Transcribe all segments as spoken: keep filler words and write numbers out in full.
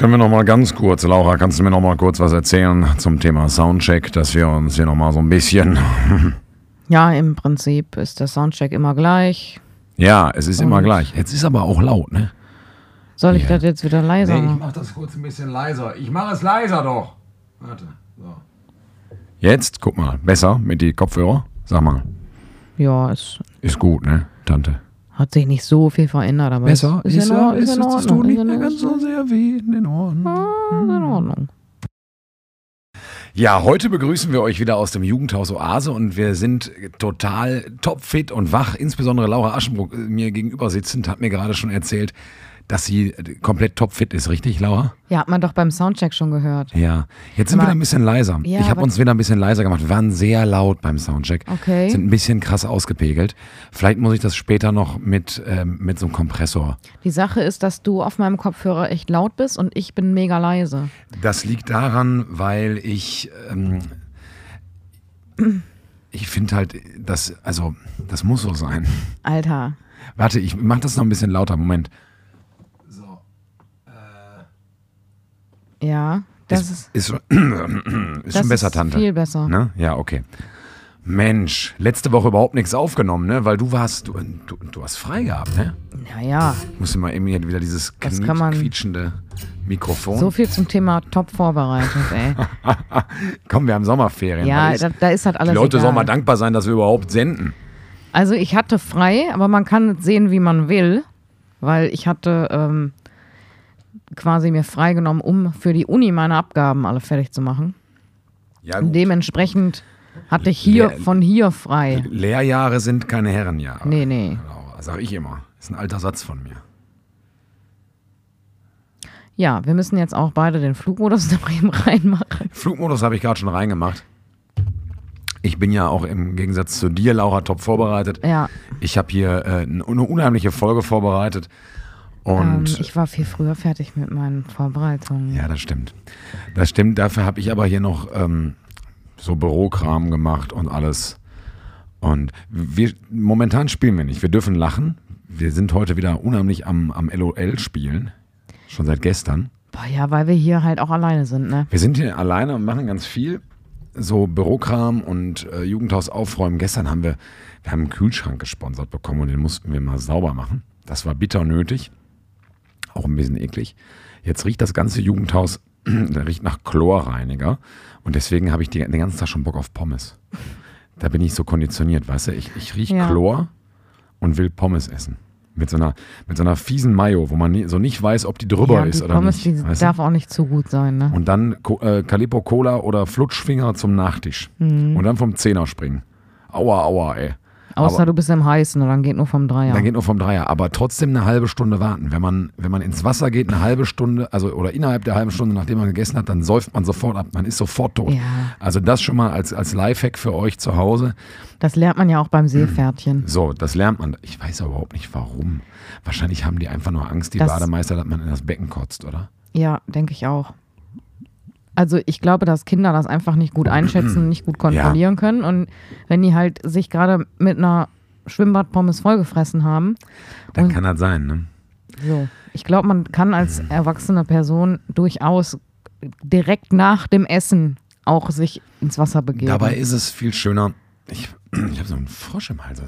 Können wir noch mal ganz kurz, Laura, kannst du mir noch mal kurz was erzählen zum Thema Soundcheck, dass wir uns hier noch mal so ein bisschen... Ja, im Prinzip ist der Soundcheck immer gleich. Ja, es ist Und immer gleich. Jetzt ist aber auch laut, ne? Soll ich Ja. das jetzt wieder leiser Nee, ich machen? mach das kurz ein bisschen leiser. Ich mache es leiser doch. Warte. So. Jetzt, guck mal, besser mit die Kopfhörer. Sag mal, Ja, es ist gut, ne, Tante? hat sich nicht so viel verändert, aber Besser? es ist, in, Or- ist in es Ordnung. tut nicht ist in mehr ganz Ordnung. so sehr weh. In Ordnung. Ah, ist in Ordnung. Ja, heute begrüßen wir euch wieder aus dem Jugendhaus Oase und wir sind total topfit und wach. Insbesondere Laura Aschenbruch, mir gegenüber sitzend, hat mir gerade schon erzählt, dass sie komplett topfit ist. Richtig, Laura? Ja, hat man doch beim Soundcheck schon gehört. Ja. Jetzt sind wir Aber- wieder ein bisschen leiser. Ja, ich habe aber- uns wieder ein bisschen leiser gemacht. Wir waren sehr laut beim Soundcheck. Okay. Sind ein bisschen krass ausgepegelt. Vielleicht muss ich das später noch mit, ähm, mit so einem Kompressor. Die Sache ist, dass du auf meinem Kopfhörer echt laut bist und ich bin mega leise. Das liegt daran, weil ich, ähm, ich finde halt, das, also, das muss so sein. Alter. Warte, ich mach das noch ein bisschen lauter. Moment. Ja, das ist, ist, ist, schon- ist das schon besser, ist Tante. viel besser. Ne? Ja, okay. Mensch, letzte Woche überhaupt nichts aufgenommen, ne? Weil du warst, du, du, du hast frei gehabt, ne? Naja, Ich musste mal eben hier wieder dieses Das kniet- kann man- quietschende Mikrofon. so viel zum Thema top vorbereitet, ey. Komm, wir haben Sommerferien. Ja, Da ist- da, da ist halt alles die Leute egal. sollen mal dankbar sein, dass wir überhaupt senden. Also ich hatte frei, aber man kann es sehen, wie man will, weil ich hatte ähm, quasi mir freigenommen, um für die Uni meine Abgaben alle fertig zu machen. Ja, Und gut. dementsprechend hatte ich hier Lehr- von hier frei. Lehrjahre sind keine Herrenjahre. Nee, nee. Genau, sag ich immer. Ist ein alter Satz von mir. Ja, wir müssen jetzt auch beide den Flugmodus noch eben reinmachen. Flugmodus habe ich gerade schon reingemacht. Ich bin ja auch im Gegensatz zu dir, Laura, top vorbereitet. Ja, Ich habe hier äh, eine unheimliche Folge vorbereitet. ähm, Und ich war viel früher fertig mit meinen Vorbereitungen. ja, das stimmt. Das stimmt. Dafür habe ich aber hier noch ähm, so Bürokram gemacht und alles. Und wir momentan spielen wir nicht. Wir dürfen lachen. Wir sind heute wieder unheimlich am, am L O L spielen. Schon seit gestern. Boah, ja, weil wir hier halt auch alleine sind, ne? Wir sind hier alleine und machen ganz viel. So Bürokram und äh, Jugendhaus aufräumen. Gestern haben wir, wir haben einen Kühlschrank gesponsert bekommen und den mussten wir mal sauber machen. Das war bitter nötig. Auch ein bisschen eklig. Jetzt riecht das ganze Jugendhaus, der riecht nach Chlorreiniger. Und deswegen habe ich die, den ganzen Tag schon Bock auf Pommes. Da bin ich so konditioniert, weißt du? Ich, ich rieche Ja. Chlor und will Pommes essen. Mit so einer, mit so einer fiesen Mayo, wo man nie, so nicht weiß, ob die drüber ja, ist die oder Pommes, nicht. die weißt du? darf auch nicht zu gut sein, ne? Und dann Co- äh, Calippo Cola oder Flutschfinger zum Nachtisch. Mhm. Und dann vom Zehner springen. Aua, aua, ey. Außer aber- du bist im Heißen und dann geht nur vom Dreier. Dann geht nur vom Dreier. Aber trotzdem eine halbe Stunde warten. Wenn man, wenn man ins Wasser geht, eine halbe Stunde, also oder innerhalb der halben Stunde, nachdem man gegessen hat, dann säuft man sofort ab. Man ist sofort tot. Ja. Also das schon mal als, als Lifehack für euch zu Hause. Das lernt man ja auch beim Seepferdchen. So, das lernt man. Ich weiß aber überhaupt nicht warum. Wahrscheinlich haben die einfach nur Angst, die Das- Bademeister, dass man in das Becken kotzt, oder? Ja, denke ich auch. Also ich glaube, dass Kinder das einfach nicht gut einschätzen, nicht gut kontrollieren können. Und wenn die halt sich gerade mit einer Schwimmbadpommes vollgefressen haben, Dann Und- kann das sein, ne? so. Ich glaube, man kann als erwachsene Person durchaus direkt nach dem Essen auch sich ins Wasser begeben. Dabei ist es viel schöner. Ich, ich habe so einen Frosch im Hals.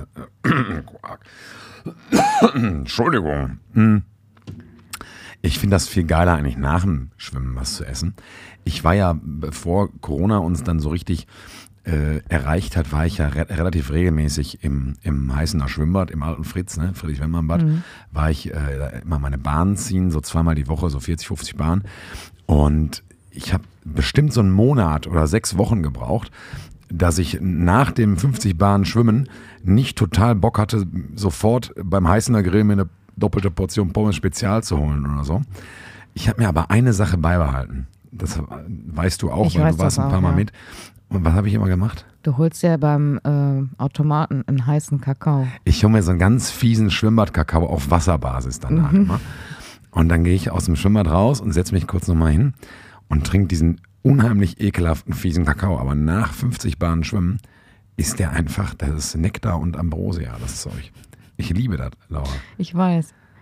Entschuldigung. Hm. Ich finde das viel geiler, eigentlich nach dem Schwimmen was zu essen. Ich war ja, bevor Corona uns dann so richtig äh, erreicht hat, war ich ja re relativ regelmäßig im, im Heißener Schwimmbad, im alten Fritz, ne, Friedrich-Wemmern-Bad, Mhm. war ich äh, immer meine Bahnen ziehen, so zweimal die Woche, so vierzig, fünfzig Bahnen. Und ich habe bestimmt so einen Monat oder sechs Wochen gebraucht, dass ich nach dem fünfzig Bahnen Schwimmen nicht total Bock hatte, sofort beim Heißener Grill mir eine doppelte Portion Pommes Spezial zu holen oder so. Ich habe mir aber eine Sache beibehalten. Das weißt du auch, Ich weil weiß du warst das ein paar auch, Mal ja. mit. Und was habe ich immer gemacht? Du holst ja beim äh, Automaten einen heißen Kakao. Ich hole mir so einen ganz fiesen Schwimmbadkakao auf Wasserbasis danach Mhm. immer. Und dann gehe ich aus dem Schwimmbad raus und setze mich kurz nochmal hin und trinke diesen unheimlich ekelhaften, fiesen Kakao. Aber nach fünfzig Bahnen Schwimmen ist der einfach, das ist Nektar und Ambrosia, das Zeug. Ich liebe das, Laura. Ich weiß.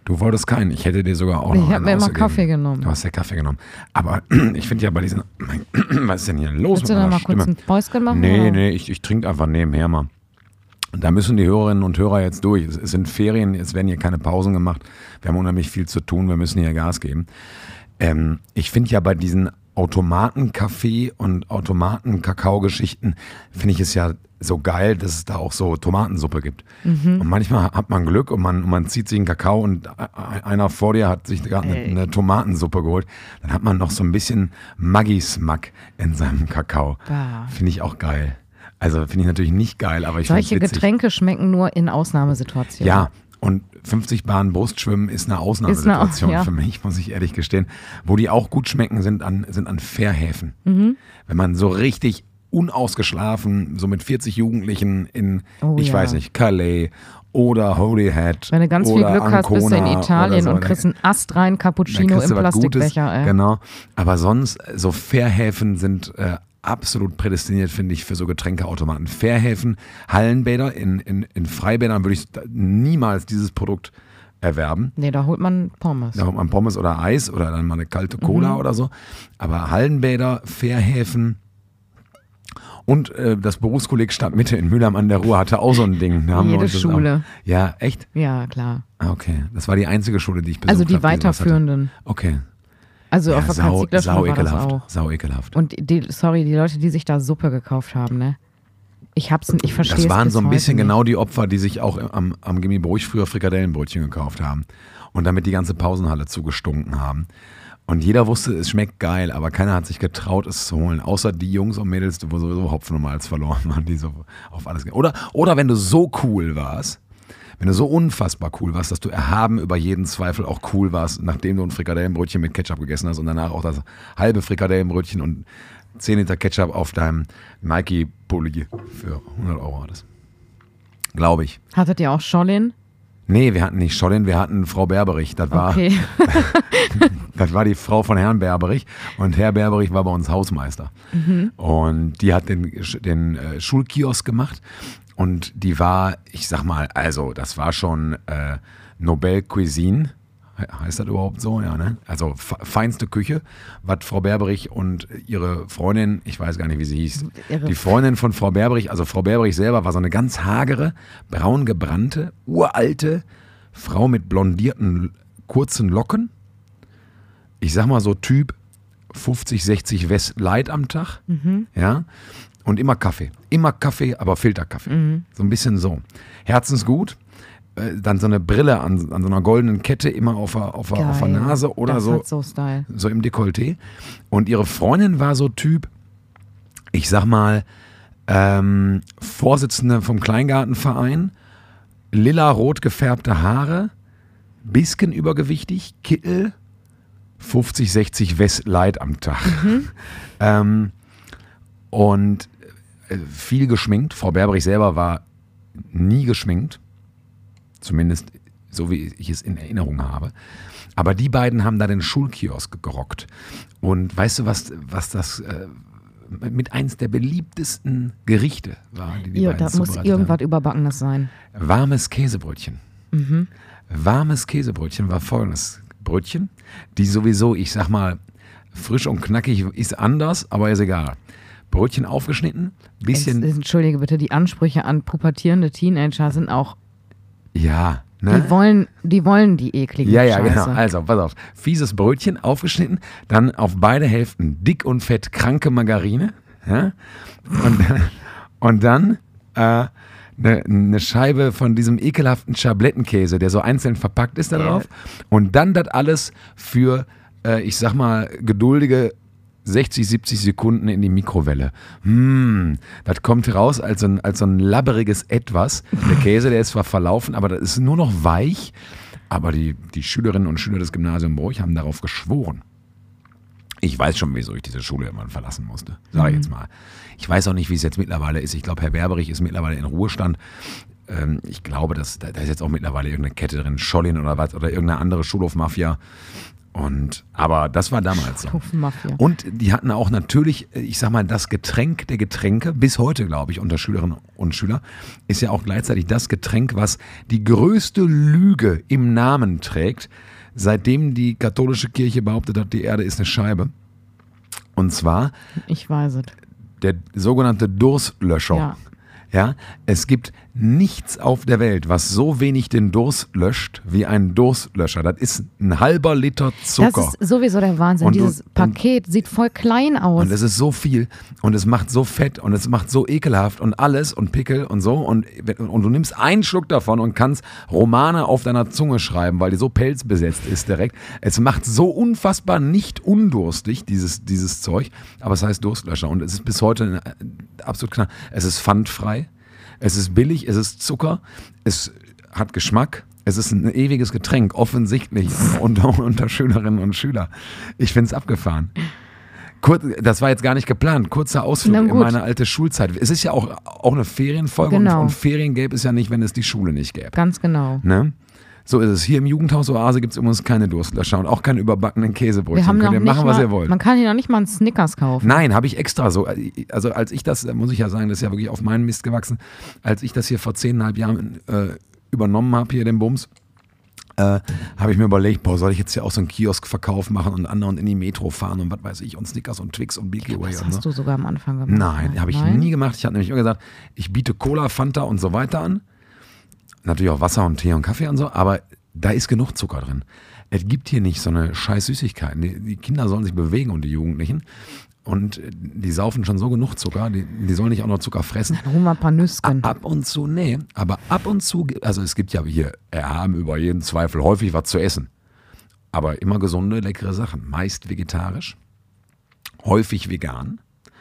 Du wolltest keinen. Ich hätte dir sogar auch Ich noch habe einen mir immer ausgegeben. Kaffee genommen. Du hast ja Kaffee genommen. Aber ich finde ja bei diesen... Was ist denn hier los Willst du mit da meiner mal Stimme? kurz ein Päuschen machen? Nee, oder? nee, ich, ich trinke einfach nebenher mal. Da müssen die Hörerinnen und Hörer jetzt durch. Es, es sind Ferien, es werden hier keine Pausen gemacht. Wir haben unheimlich viel zu tun, wir müssen hier Gas geben. Ähm, ich finde ja bei diesen Automaten-Kaffee und Automaten-Kakao-Geschichten, finde ich es ja so geil, dass es da auch so Tomatensuppe gibt. Mhm. Und manchmal hat man Glück und man, und man zieht sich einen Kakao und einer vor dir hat sich gerade eine, eine Tomatensuppe geholt. Dann hat man noch so ein bisschen Maggi-Smack in seinem Kakao. Ja. Finde ich auch geil. Also finde ich natürlich nicht geil, aber ich finde es Solche witzig. Getränke schmecken nur in Ausnahmesituationen. Ja, und fünfzig Bahnen Brustschwimmen ist eine Ausnahmesituation Ist eine, ja. für mich, muss ich ehrlich gestehen. Wo die auch gut schmecken, sind an, sind an Fährhäfen. Mhm. Wenn man so richtig unausgeschlafen, so mit vierzig Jugendlichen in, Oh, ich ja. weiß nicht, Calais oder Holyhead Wenn du ganz viel oder Glück hast, bist du in Ancona Italien oder so, und kriegst einen astreinen dann Cappuccino kriegst im du was Gutes. Plastikbecher. Ey. Genau, aber sonst, so Fährhäfen sind äh, absolut prädestiniert, finde ich, für so Getränkeautomaten. Fährhäfen, Hallenbäder, in, in, in Freibädern würde ich niemals dieses Produkt erwerben. Nee, da holt man Pommes. Da holt man Pommes oder Eis oder dann mal eine kalte Cola Mhm. oder so. Aber Hallenbäder, Fährhäfen und äh, das Berufskolleg Stadtmitte in Mülheim an der Ruhr hatte auch so ein Ding. Da haben wir Jede uns das Schule. Auch, ja, echt? Ja, klar. Ah, okay, das war die einzige Schule, die ich besucht Also die habe, sowas hatte. weiterführenden. Okay. Also Ja, auf der sau, Karl-Ziegler-Schule sau war das ekelhaft. auch. Sau ekelhaft. Und die, sorry, die Leute, die sich da Suppe gekauft haben, ne? Ich hab's, ich verstehe es Das waren bis so ein bisschen heute genau die Opfer, die sich auch am, am Gimmi Bruch früher Frikadellenbrötchen gekauft haben und damit die ganze Pausenhalle zugestunken haben. Und jeder wusste, es schmeckt geil, aber keiner hat sich getraut, es zu holen. Außer die Jungs und Mädels, die sowieso Hopfen und Malz verloren waren, die so auf alles gehen. Oder, oder wenn du so cool warst, wenn du so unfassbar cool warst, dass du erhaben über jeden Zweifel auch cool warst, nachdem du ein Frikadellenbrötchen mit Ketchup gegessen hast und danach auch das halbe Frikadellenbrötchen und zehn Liter Ketchup auf deinem Nike-Pulli für hundert Euro hattest. Glaube ich. Hattet ihr auch Schollin? Nee, wir hatten nicht Schollin, wir hatten Frau Berberich. Das war, Okay. das war die Frau von Herrn Berberich und Herr Berberich war bei uns Hausmeister. Mhm. Und die hat den, den äh, Schulkiosk gemacht und die war, ich sag mal, also das war schon äh, Nobel Cuisine. Heißt das überhaupt so? Ja, ne? Also feinste Küche, was Frau Berberich und ihre Freundin, ich weiß gar nicht, wie sie hieß, Ihre die Freundin von Frau Berberich, also Frau Berberich selber war so eine ganz hagere, braun gebrannte, uralte Frau mit blondierten, kurzen Locken. Ich sag mal so Typ fünfzig, sechzig West Light am Tag. Mhm. Ja. Und immer Kaffee. Immer Kaffee, aber Filterkaffee. Mhm. So ein bisschen so. Herzensgut. Dann so eine Brille an, an so einer goldenen Kette immer auf der, auf der, auf der Nase oder das so, hat so Style. so im Dekolleté. Und ihre Freundin war so Typ, ich sag mal, ähm, Vorsitzende vom Kleingartenverein, lila-rot gefärbte Haare, bisschen übergewichtig, Kittel, fünfzig, sechzig West Light am Tag. Mhm. ähm, und viel geschminkt. Frau Berberich selber war nie geschminkt. Zumindest so, wie ich es in Erinnerung habe. Aber die beiden haben da den Schulkiosk gerockt. Und weißt du, was, was das äh, mit eins der beliebtesten Gerichte war, die die Ja, beiden da muss zubereitet irgendwas haben? Überbackenes sein. Warmes Käsebrötchen. Mhm. Warmes Käsebrötchen war folgendes Brötchen, die sowieso, ich sag mal, frisch und knackig ist anders, aber ist egal. Brötchen aufgeschnitten, bisschen... Jetzt, Entschuldige bitte, die Ansprüche an pubertierende Teenager sind auch... Ja, ne? Die wollen die, wollen die ekligen Ja, ja, Scheiße. genau. Also, pass auf. Fieses Brötchen aufgeschnitten, dann auf beide Hälften dick und fett kranke Margarine. Ja? Und, und dann äh, eine, eine Scheibe von diesem ekelhaften Schablettenkäse, der so einzeln verpackt ist da drauf. Yeah. Und dann das alles für, äh, ich sag mal, geduldige sechzig, siebzig Sekunden in die Mikrowelle. Hm, das kommt raus als so ein, als so ein labberiges Etwas. Der Käse, der ist zwar verlaufen, aber das ist nur noch weich. Aber die, die Schülerinnen und Schüler des Gymnasiums Bruch haben darauf geschworen. Ich weiß schon, wieso ich diese Schule irgendwann verlassen musste. Sag ich jetzt mal. Ich weiß auch nicht, wie es jetzt mittlerweile ist. Ich glaube, Herr Berberich ist mittlerweile in Ruhestand. Ähm, ich glaube, dass, da ist jetzt auch mittlerweile irgendeine Kette drin, Schollin oder was, oder irgendeine andere Schulhofmafia. Und, aber das war damals so. Stufenmafia. Und die hatten auch natürlich, ich sag mal, das Getränk der Getränke, bis heute, glaube ich, unter Schülerinnen und Schüler, ist ja auch gleichzeitig das Getränk, was die größte Lüge im Namen trägt, seitdem die katholische Kirche behauptet hat, die Erde ist eine Scheibe. Und zwar Ich weiß es. der sogenannte Durstlöscher. Ja. Ja, es gibt nichts auf der Welt, was so wenig den Durst löscht wie ein Durstlöscher. Das ist ein halber Liter Zucker. Das ist sowieso der Wahnsinn. Und du- Dieses Paket sieht voll klein aus. Und es ist so viel und es macht so fett und es macht so ekelhaft und alles und Pickel und so. Und, und du nimmst einen Schluck davon und kannst Romane auf deiner Zunge schreiben, weil die so pelzbesetzt ist direkt. Es macht so unfassbar nicht undurstig, dieses, dieses Zeug. Aber es heißt Durstlöscher und es ist bis heute absolut klar. Es ist pfandfrei, es ist billig, es ist Zucker, es hat Geschmack. Es ist ein ewiges Getränk, offensichtlich unter, unter Schülerinnen und Schülern. Ich finde es abgefahren. Kurz, das war jetzt gar nicht geplant. Kurzer Ausflug Na in gut. meine alte Schulzeit. Es ist ja auch, auch eine Ferienfolge Genau. und, und Ferien gäbe es ja nicht, wenn es die Schule nicht gäbe. Ganz genau. Ne? So ist es. Hier im Jugendhaus Oase gibt es übrigens keine Durstlöscher und auch keine überbackenen Käsebrötchen. Wir haben Könnt noch ihr nicht machen, was mal, ihr wollt. Man kann hier noch nicht mal einen Snickers kaufen. Nein, habe ich extra so. Also als ich das, muss ich ja sagen, das ist ja wirklich auf meinen Mist gewachsen, als ich das hier vor zehneinhalb Jahren äh, übernommen habe, hier den Bums, äh, habe ich mir überlegt, boah, soll ich jetzt hier auch so einen Kioskverkauf machen und anderen in die Metro fahren und was weiß ich und Snickers und Twix und Milky Way Das und so. hast du sogar am Anfang gemacht. Nein, ne? habe ich Nein? nie gemacht. Ich habe nämlich immer gesagt, ich biete Cola, Fanta und so weiter an. Natürlich auch Wasser und Tee und Kaffee und so, aber da ist genug Zucker drin. Es gibt hier nicht so eine scheiß Süßigkeiten. Die, die Kinder sollen sich bewegen und die Jugendlichen. Und die saufen schon so genug Zucker, die, die sollen nicht auch noch Zucker fressen. Dann holen wir ein paar Nüsschen. Ab und zu, nee, aber ab und zu, also es gibt ja hier, erhaben über jeden Zweifel häufig was zu essen. Aber immer gesunde, leckere Sachen. Meist vegetarisch, häufig vegan.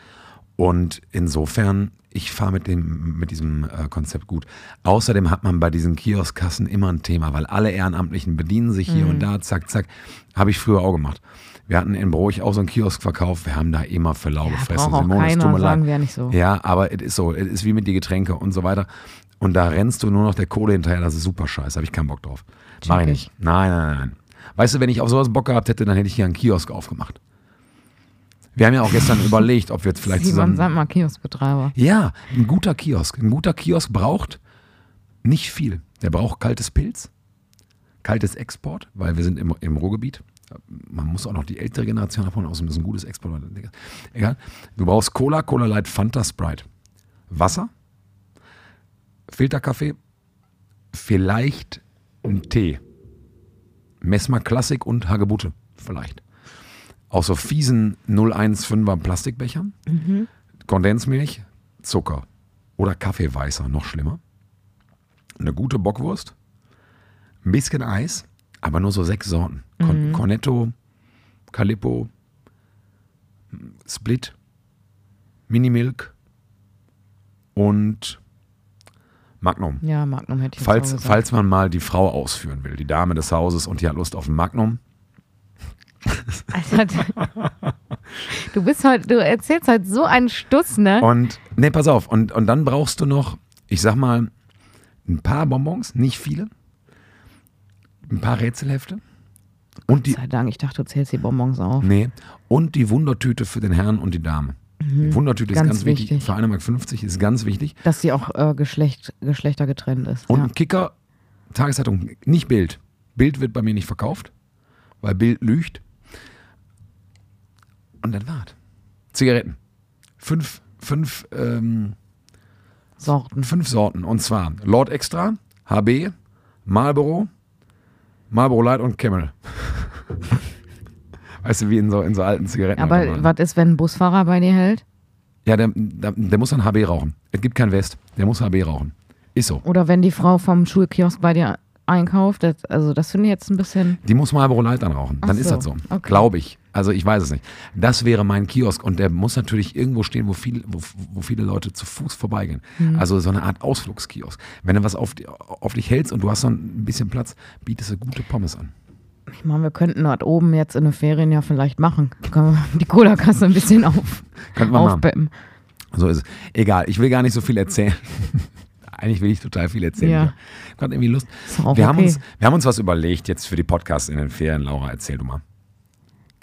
Und insofern, ich fahre mit, dem, mit diesem äh, Konzept gut. Außerdem hat man bei diesen Kioskkassen immer ein Thema, weil alle Ehrenamtlichen bedienen sich hier Mhm. und da, zack, zack. Habe ich früher auch gemacht. Wir hatten in Broich auch so einen Kioskverkauf, wir haben da immer für lau gefressen. braucht auch Simone, es tut keiner, mir leid. sagen wir ja nicht so. Ja, aber es ist so, es ist wie mit den Getränke und so weiter. Und da rennst du nur noch der Kohle hinterher, das ist super scheiße, habe ich keinen Bock drauf. Mach ich Check nicht. Nein, nein, nein. Weißt du, wenn ich auf sowas Bock gehabt hätte, dann hätte ich hier einen Kiosk aufgemacht. Wir haben ja auch gestern überlegt, ob wir jetzt vielleicht Simon, zusammen... sag mal, Kioskbetreiber. Ja, ein guter Kiosk. Ein guter Kiosk braucht nicht viel. Der braucht kaltes Pilz, kaltes Export, weil wir sind im, im Ruhrgebiet. Man muss auch noch die ältere Generation davon aus, das ist ein gutes Export. Egal. Du brauchst Cola, Cola Light, Fanta, Sprite. Wasser, Filterkaffee, vielleicht ein Tee. Messmer Klassik und Hagebutte, vielleicht. Aus so fiesen null Komma fünfzehner Plastikbechern. Mhm. Kondensmilch, Zucker oder Kaffeeweißer, noch schlimmer. Eine gute Bockwurst, ein bisschen Eis, aber nur so sechs Sorten. Con- Mhm. Cornetto, Calippo, Split, Minimilk und Magnum. Ja, Magnum hätte ich jetzt Falls, auch gesagt. falls man mal die Frau ausführen will, die Dame des Hauses und die hat Lust auf ein Magnum. Alter, du bist halt, du erzählst halt so einen Stuss, ne? Und, nee, pass auf, und, und dann brauchst du noch, ich sag mal, ein paar Bonbons, nicht viele, ein paar Rätselhefte und die, Sei Dank, ich dachte, du zählst die Bonbons auf. nee, und die Wundertüte für den Herrn und die Dame. Die Wundertüte ist Ganz ganz wichtig, wichtig. für eine Mark fünfzig ist ganz wichtig. Dass sie auch äh, Geschlecht, geschlechtergetrennt ist. Und ja. ein Kicker, Tageszeitung, nicht Bild. Bild wird bei mir nicht verkauft, weil Bild lügt. Und das war's. Zigaretten. Fünf, fünf, ähm, Sorten. fünf Sorten. Und zwar Lord Extra, H B, Marlboro, Marlboro Light und Camel. Weißt du, wie in so, in so alten Zigaretten. Aber was ist, wenn ein Busfahrer bei dir hält? Ja, der, der, der muss dann H B rauchen. Es gibt kein West. Der muss H B rauchen. Ist so. Oder wenn die Frau vom Schulkiosk bei dir einkauft? Das, also das finde ich jetzt ein bisschen... Die muss Marlboro Light dann rauchen. Dann Ach ist so, das so. okay. Glaube ich. Also ich weiß es nicht. Das wäre mein Kiosk und der muss natürlich irgendwo stehen, wo, viel, wo, wo viele Leute zu Fuß vorbeigehen. Mhm. Also so eine Art Ausflugskiosk. Wenn du was auf, die, auf dich hältst und du hast so ein bisschen Platz, bietest du gute Pommes an. Ich meine, wir könnten dort oben jetzt in den Ferien ja vielleicht machen. Können wir die Cola-Kasse ein bisschen auf, Könnte man machen. aufpeppen. So ist es. Egal, ich will gar nicht so viel erzählen. Eigentlich will ich total viel erzählen. Ja. Ich habe gerade irgendwie Lust. Ist auch Wir, haben okay. uns, wir haben uns was überlegt jetzt für die Podcasts in den Ferien. Laura, erzähl du mal.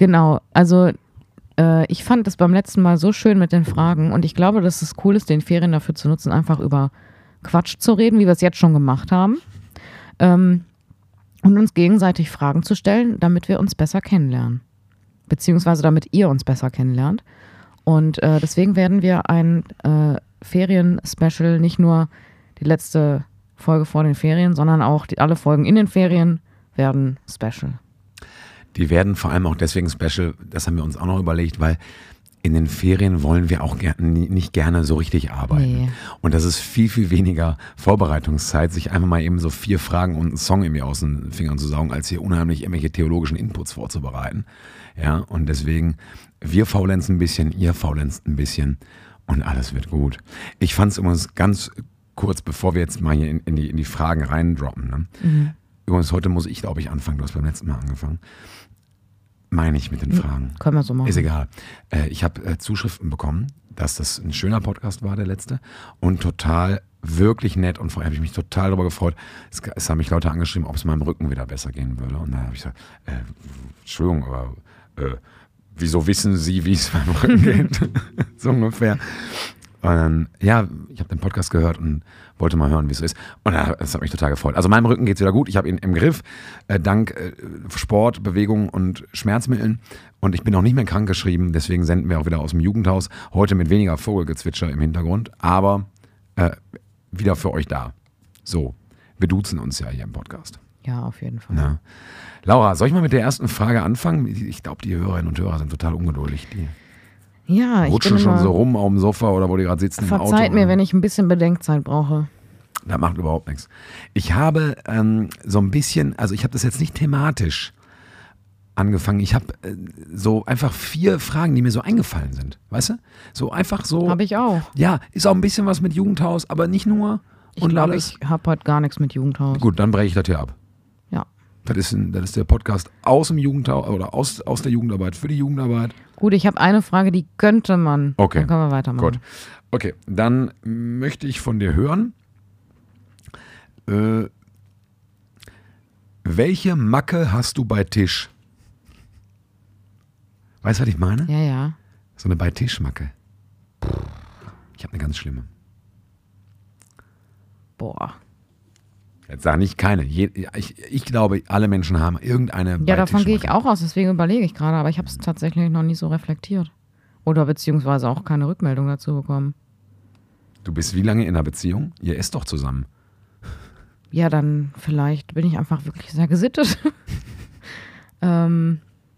Genau, also äh, ich fand das beim letzten Mal so schön mit den Fragen und ich glaube, dass es cool ist, den Ferien dafür zu nutzen, einfach über Quatsch zu reden, wie wir es jetzt schon gemacht haben. Ähm, und uns gegenseitig Fragen zu stellen, damit wir uns besser kennenlernen. Beziehungsweise damit ihr uns besser kennenlernt. Und äh, deswegen werden wir ein äh, Ferien-Special, nicht nur die letzte Folge vor den Ferien, sondern auch die, alle Folgen in den Ferien werden Special. Die werden vor allem auch deswegen Special, das haben wir uns auch noch überlegt, weil in den Ferien wollen wir auch ger- nicht gerne so richtig arbeiten. Nee. Und das ist viel, viel weniger Vorbereitungszeit, sich einfach mal eben so vier Fragen und einen Song irgendwie aus den Fingern zu saugen, als hier unheimlich irgendwelche theologischen Inputs vorzubereiten. Ja, und deswegen, wir faulenzen ein bisschen, ihr faulenzt ein bisschen und alles wird gut. Ich fand es übrigens ganz kurz, bevor wir jetzt mal hier in, in, die, in die Fragen reindroppen. Ne? Mhm. Übrigens, heute muss ich, glaube ich, anfangen. Du hast beim letzten Mal angefangen. Meine ich mit den Fragen. Können wir so machen. Ist egal. Äh, ich habe äh, Zuschriften bekommen, dass das ein schöner Podcast war, der letzte. Und total, wirklich nett. Und vorher habe ich mich total darüber gefreut. Es, es haben mich Leute angeschrieben, ob es meinem Rücken wieder besser gehen würde. Und dann habe ich gesagt, äh, Entschuldigung, aber äh, wieso wissen Sie, wie es meinem Rücken geht? So ungefähr. Und dann, ja, ich habe den Podcast gehört und wollte mal hören, wie es so ist. Und das hat mich total gefreut. Also meinem Rücken geht es wieder gut. Ich habe ihn im Griff, äh, dank äh, Sport, Bewegung und Schmerzmitteln. Und ich bin auch nicht mehr krankgeschrieben. Deswegen senden wir auch wieder aus dem Jugendhaus. Heute mit weniger Vogelgezwitscher im Hintergrund. Aber äh, wieder für euch da. So, wir duzen uns ja hier im Podcast. Ja, auf jeden Fall. Na? Laura, soll ich mal mit der ersten Frage anfangen? Ich glaube, die Hörerinnen und Hörer sind total ungeduldig. Die Ja, ich rutschen bin schon so rum auf dem Sofa oder wo die gerade sitzen im Auto. Verzeiht mir, wenn ich ein bisschen Bedenkzeit brauche. Das macht überhaupt nichts. Ich habe ähm, so ein bisschen, also ich habe das jetzt nicht thematisch angefangen. Ich habe äh, so einfach vier Fragen, die mir so eingefallen sind. Weißt du? So einfach so. Habe ich auch. Ja, ist auch ein bisschen was mit Jugendhaus, aber nicht nur. Ich und glaube, alles. ich habe heute gar nichts mit Jugendhaus. Gut, dann breche ich das hier ab. Ja. Das ist, ein, das ist der Podcast aus dem Jugendhaus oder aus, aus der Jugendarbeit für die Jugendarbeit. Gut, ich habe eine Frage, die könnte man. Okay. Dann können wir weitermachen. Gut. Okay, dann möchte ich von dir hören, äh, welche Macke hast du bei Tisch? Weißt du, was ich meine? Ja, ja. So eine Bei-Tisch-Macke. Ich habe eine ganz schlimme. Boah. Jetzt sag nicht keine. Je, ich, ich glaube, alle Menschen haben irgendeine Ja, davon gehe ich auch aus, deswegen überlege ich gerade, aber ich habe es tatsächlich noch nie so reflektiert. Oder beziehungsweise auch keine Rückmeldung dazu bekommen. Du bist wie lange in einer Beziehung? Ihr esst doch zusammen. Ja, dann vielleicht bin ich einfach wirklich sehr gesittet. ähm.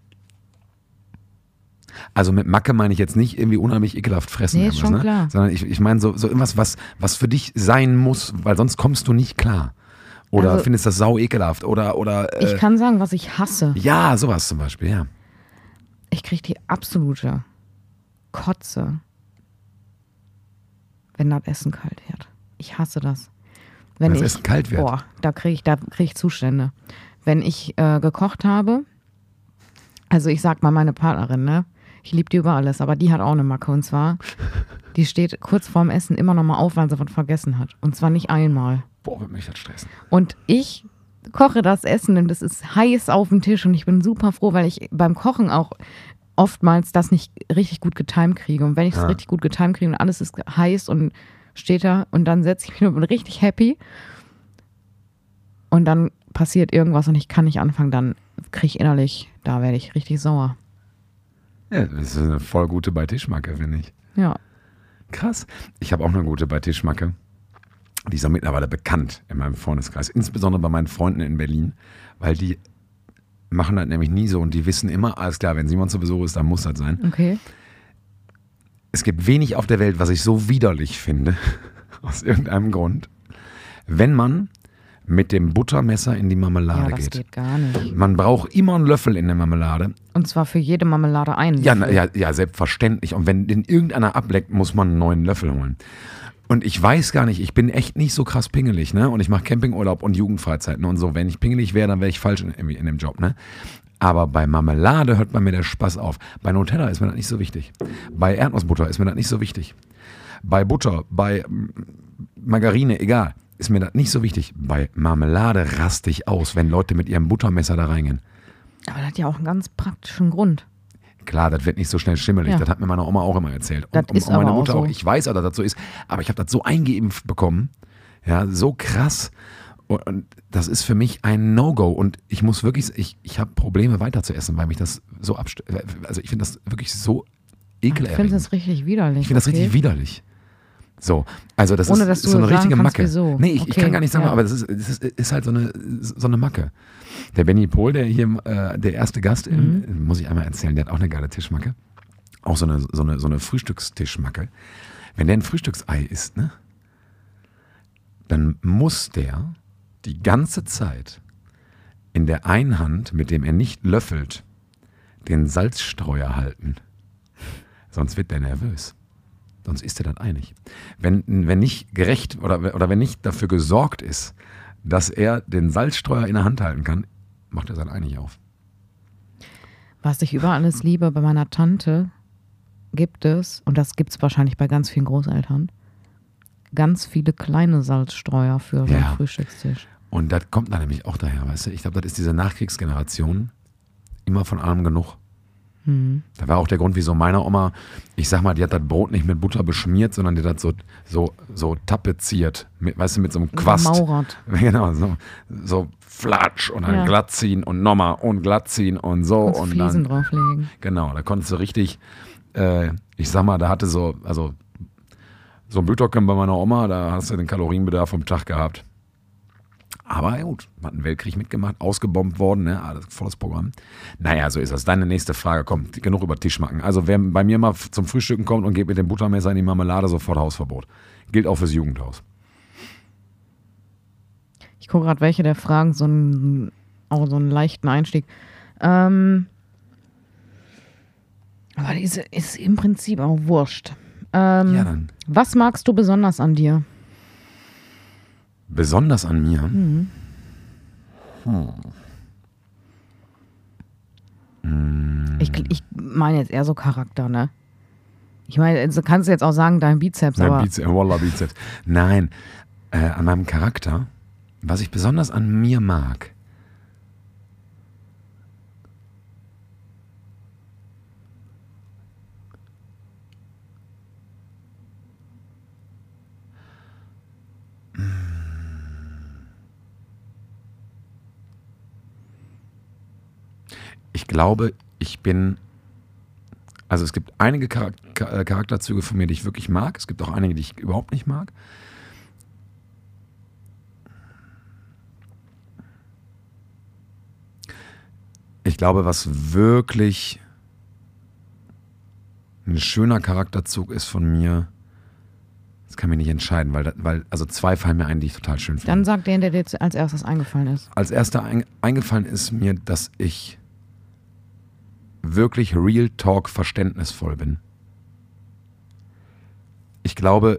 Also mit Macke meine ich jetzt nicht irgendwie unheimlich ekelhaft fressen. Nee, ist schon ne? klar. Sondern ich, ich meine so, so irgendwas, was, was für dich sein muss, weil sonst kommst du nicht klar. Oder also, findest das sau ekelhaft. Oder, oder, äh, ich kann sagen, was ich hasse. Ja, sowas zum Beispiel, ja. Ich kriege die absolute Kotze, wenn das Essen kalt wird. Ich hasse das. Wenn das ich, Essen kalt wird? Boah, da kriege ich, da krieg ich Zustände. Wenn ich äh, gekocht habe, also ich sag mal meine Partnerin, ne? Ich liebe die über alles, aber die hat auch eine Macke. Und zwar, die steht kurz vorm Essen immer noch mal auf, weil sie was vergessen hat. Und zwar nicht einmal. Boah, wird mich das stressen. Und ich koche das Essen und es ist heiß auf dem Tisch und ich bin super froh, weil ich beim Kochen auch oftmals das nicht richtig gut getimed kriege. Und wenn ich es ja. richtig gut getimed kriege und alles ist heiß und steht da und dann setze ich mich und bin richtig happy und dann passiert irgendwas und ich kann nicht anfangen, dann kriege ich innerlich, da werde ich richtig sauer. Ja, das ist eine voll gute Bei-Tisch-Macke, finde ich. Ja. Krass. Ich habe auch eine gute Bei-Tisch-Macke. Die ist auch mittlerweile bekannt in meinem Freundeskreis. Insbesondere bei meinen Freunden in Berlin, weil die machen das nämlich nie so und die wissen immer, alles klar, wenn Simon zu Besuch ist, dann muss das sein. Okay. Es gibt wenig auf der Welt, was ich so widerlich finde, aus irgendeinem Grund, wenn man mit dem Buttermesser in die Marmelade ja, das geht. geht gar nicht. Man braucht immer einen Löffel in der Marmelade. Und zwar für jede Marmelade einen Ja, Löffel. ja, ja, selbstverständlich. Und wenn den irgendeiner ableckt, muss man einen neuen Löffel holen. Und ich weiß gar nicht, ich bin echt nicht so krass pingelig, ne? Und ich mache Campingurlaub und Jugendfreizeiten und so. Wenn ich pingelig wäre, dann wäre ich falsch in, in, in dem Job, ne? Aber bei Marmelade hört bei mir der Spaß auf. Bei Nutella ist mir das nicht so wichtig. Bei Erdnussbutter ist mir das nicht so wichtig. Bei Butter, bei Margarine, egal, ist mir das nicht so wichtig. Bei Marmelade raste ich aus, wenn Leute mit ihrem Buttermesser da reingehen. Aber das hat ja auch einen ganz praktischen Grund. Klar, das wird nicht so schnell schimmelig. Ja. Das hat mir meine Oma auch immer erzählt. Das Und, und ist meine aber auch Mutter so. auch. Ich weiß auch, dass das so ist. Aber ich habe das so eingeimpft bekommen. Ja, so krass. Und, und das ist für mich ein No-Go. Und ich muss wirklich, ich, ich habe Probleme weiter zu essen, weil mich das so abstößt. Also ich finde das wirklich so Ich ekelerregend. finde das richtig widerlich. Ich finde das okay? richtig widerlich. So, also das Ohne, ist, dass ist du so eine sagen richtige kannst, Macke. wieso. Nee, ich, ich Okay, kann gar nicht sagen, ja. aber das ist, das ist, ist halt so eine, so eine Macke. Der Benny Pohl, der hier äh, der erste Gast, Mhm. im, muss ich einmal erzählen, der hat auch eine geile Tischmacke. Auch so eine, so eine, so eine Frühstückstischmacke. Wenn der ein Frühstücksei isst, ne, dann muss der die ganze Zeit in der einen Hand, mit dem er nicht löffelt, den Salzstreuer halten. Sonst wird der nervös. Sonst ist er das einig. Wenn, wenn nicht gerecht oder, oder wenn nicht dafür gesorgt ist, dass er den Salzstreuer in der Hand halten kann, macht er sein einig auf. Was ich über alles liebe, bei meiner Tante gibt es, und das gibt es wahrscheinlich bei ganz vielen Großeltern, ganz viele kleine Salzstreuer für so einen Ja. Frühstückstisch. Und das kommt dann nämlich auch daher, weißt du? Ich glaube, das ist diese Nachkriegsgeneration, immer von allem genug. Hm. Da war auch der Grund, wieso meine Oma, ich sag mal, die hat das Brot nicht mit Butter beschmiert, sondern die hat das so, so, so tapeziert, mit, weißt du, mit so einem Quast. Gemauert. Genau, so, so flatsch und dann Ja. glatt ziehen und nochmal und glatt ziehen und so. Und Und Fliesen dann, drauflegen. genau, da konntest du richtig, äh, ich sag mal, da hatte so, also so ein Blutdruck bei meiner Oma, da hast du den Kalorienbedarf vom Tag gehabt. Aber ja gut, hat einen Weltkrieg mitgemacht, ausgebombt worden, ne? Alles volles Programm. Naja, so ist das. Deine nächste Frage, komm, genug über Tischmacken. Also wer bei mir mal f- zum Frühstücken kommt und geht mit dem Buttermesser in die Marmelade, sofort Hausverbot. Gilt auch fürs Jugendhaus. Ich gucke gerade, welche der Fragen so einen, auch so einen leichten Einstieg. Ähm, aber diese ist im Prinzip auch wurscht. Ähm, Ja, dann. Was magst du besonders an dir? Besonders an mir. Mhm. Hm. Ich, ich meine jetzt eher so Charakter, ne? Ich meine, also kannst du jetzt auch sagen, dein Bizeps, Nein, aber Bizeps, Wallah, Bizeps. Nein, äh, an meinem Charakter, was ich besonders an mir mag, ich glaube, ich bin, also es gibt einige Charak- Cha- äh, Charakterzüge von mir, die ich wirklich mag. Es gibt auch einige, die ich überhaupt nicht mag. Ich glaube, was wirklich ein schöner Charakterzug ist von mir, das kann ich nicht entscheiden, weil, das, weil also zwei fallen mir ein, die ich total schön finde. dann sag den, der dir jetzt als erstes eingefallen ist. Als erster ein, eingefallen ist mir, dass ich wirklich Real Talk verständnisvoll bin. Ich glaube,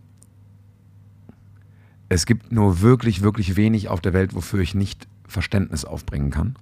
es gibt nur wirklich, wirklich wenig auf der Welt, wofür ich nicht Verständnis aufbringen kann.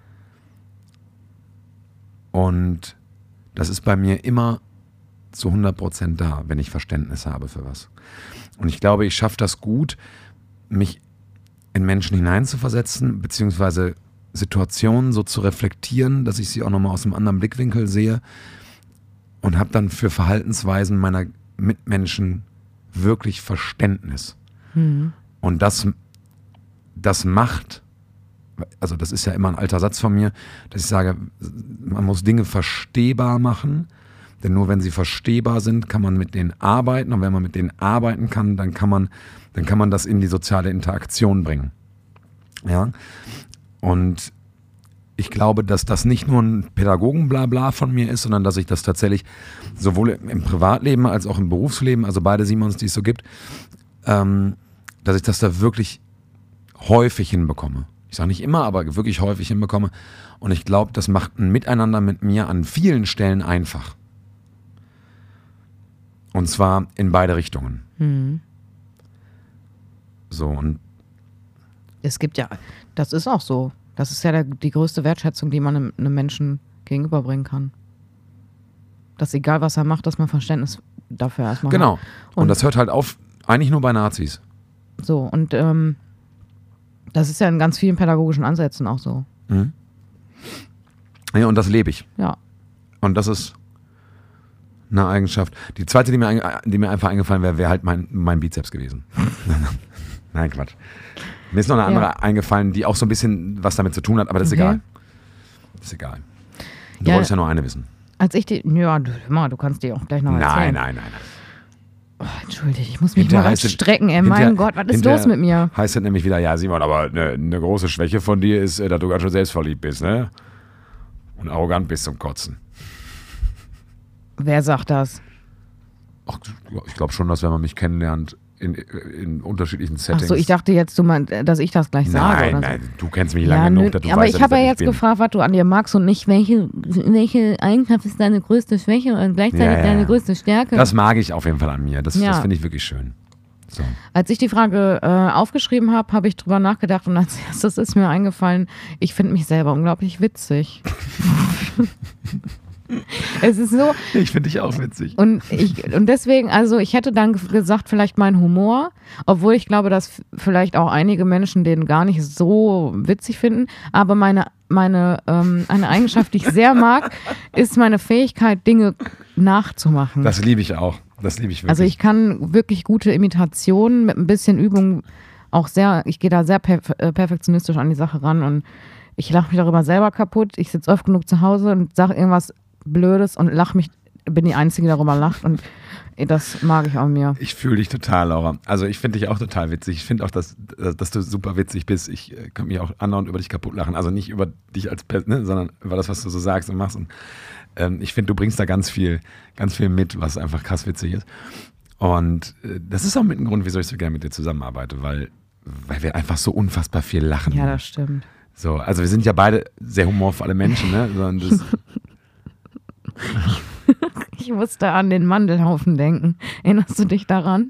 Und das ist bei mir immer zu hundert Prozent da, wenn ich Verständnis habe für was. Und ich glaube, ich schaffe das gut, mich in Menschen hineinzuversetzen, beziehungsweise Situationen so zu reflektieren, dass ich sie auch nochmal aus einem anderen Blickwinkel sehe und habe dann für Verhaltensweisen meiner Mitmenschen wirklich Verständnis. Mhm. Und das, das macht, also das ist ja immer ein alter Satz von mir, dass ich sage, man muss Dinge verstehbar machen, denn nur wenn sie verstehbar sind, kann man mit denen arbeiten und wenn man mit denen arbeiten kann, dann kann man, dann kann man das in die soziale Interaktion bringen. Ja. Und ich glaube, dass das nicht nur ein Pädagogen-Blabla von mir ist, sondern dass ich das tatsächlich sowohl im Privatleben als auch im Berufsleben, also beide Simons, die es so gibt, ähm, dass ich das da wirklich häufig hinbekomme. Ich sage nicht immer, aber wirklich häufig hinbekomme. Und ich glaube, das macht ein Miteinander mit mir an vielen Stellen einfach. Und zwar in beide Richtungen. Mhm. So, und Es gibt ja, das ist auch so. Das ist ja der, die größte Wertschätzung, die man einem, einem Menschen gegenüberbringen kann. Dass egal, was er macht, dass man Verständnis dafür erstmal genau. hat. Und, Und- das hört halt auf, eigentlich nur bei Nazis. So, und ähm, das ist ja in ganz vielen pädagogischen Ansätzen auch so. Mhm. Ja, und das lebe ich. Ja. Und das ist eine Eigenschaft. Die zweite, die mir, die mir einfach eingefallen wäre, wäre halt mein, mein Bizeps gewesen. Nein, Quatsch. Mir ist noch eine andere ja. eingefallen, die auch so ein bisschen was damit zu tun hat, aber das ist okay. egal. Das ist egal. Du ja, wolltest ja nur eine wissen. Als ich die, ja, du, du kannst die auch gleich noch erzählen. Nein, nein, nein, nein. Oh, entschuldige, ich muss mich hinterher mal strecken, ey. Mein Gott, was ist los mit mir? Heißt das nämlich wieder, ja Simon, aber eine, eine große Schwäche von dir ist, dass du ganz schön selbstverliebt bist, ne? Und arrogant bist zum Kotzen. Wer sagt das? Ach, ich glaube schon, dass wenn man mich kennenlernt, in, in unterschiedlichen Settings. Achso, ich dachte jetzt, du meinst, dass ich das gleich sage. Nein, oder nein, so. Du kennst mich lange ja, genug. Du aber weißt, ich habe ja jetzt bin. gefragt, was du an dir magst und nicht, welche, welche Eigenschaft ist deine größte Schwäche und gleichzeitig ja, ja. deine größte Stärke. Das mag ich auf jeden Fall an mir. Das, ja. das finde ich wirklich schön. So. Als ich die Frage äh, aufgeschrieben habe, habe ich drüber nachgedacht und als erstes ist mir eingefallen, ich finde mich selber unglaublich witzig. Es ist so. Ich finde dich auch witzig. Und, ich, und deswegen, also ich hätte dann gesagt, vielleicht mein Humor, obwohl ich glaube, dass vielleicht auch einige Menschen den gar nicht so witzig finden, aber meine, meine ähm, eine Eigenschaft, die ich sehr mag, ist meine Fähigkeit, Dinge nachzumachen. Das liebe ich auch. Das liebe ich wirklich. Also ich kann wirklich gute Imitationen mit ein bisschen Übung auch sehr, ich gehe da sehr perf- perfektionistisch an die Sache ran und ich lache mich darüber selber kaputt. Ich sitze oft genug zu Hause und sage irgendwas Blödes und lach mich, bin die Einzige, die darüber lacht und das mag ich auch mir. Ich fühle dich total, Laura. Also ich finde dich auch total witzig. Ich finde auch, dass, dass du super witzig bist. Ich kann mich auch andauernd über dich kaputt lachen. Also nicht über dich als Person, ne, sondern über das, was du so sagst und machst. Und ähm, ich finde, du bringst da ganz viel, ganz viel mit, was einfach krass witzig ist. Und äh, das ist auch mit ein Grund, wieso ich so gerne mit dir zusammenarbeite, weil, weil wir einfach so unfassbar viel lachen. Ja, das stimmt. So, also wir sind ja beide sehr humorvolle Menschen, ne? Das ich musste an den Mandelhaufen denken. Erinnerst du dich daran?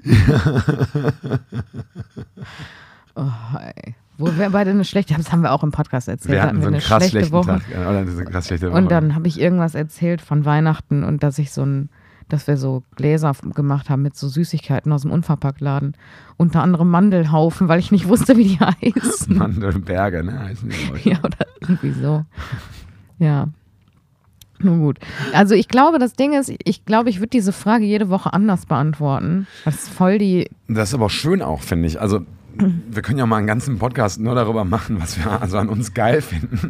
Oh, ey. Wo wir beide eine schlechte, das haben wir auch im Podcast erzählt. Wir hatten so einen eine krass schlechte schlechten Woche. Tag. Oder eine krass schlechte Woche. Und dann habe ich irgendwas erzählt von Weihnachten und dass ich so ein, dass wir so Gläser gemacht haben mit so Süßigkeiten aus dem Unverpacktladen. Unter anderem Mandelhaufen, weil ich nicht wusste, wie die heißen. Mandelberge, ne? Heißen die, glaube ich. Ja, oder irgendwie so. Ja. Nun gut. Also ich glaube, das Ding ist, ich glaube, ich würde diese Frage jede Woche anders beantworten. Das ist voll die... Das ist aber schön auch, finde ich. Also wir können ja mal einen ganzen Podcast nur darüber machen, was wir also an uns geil finden.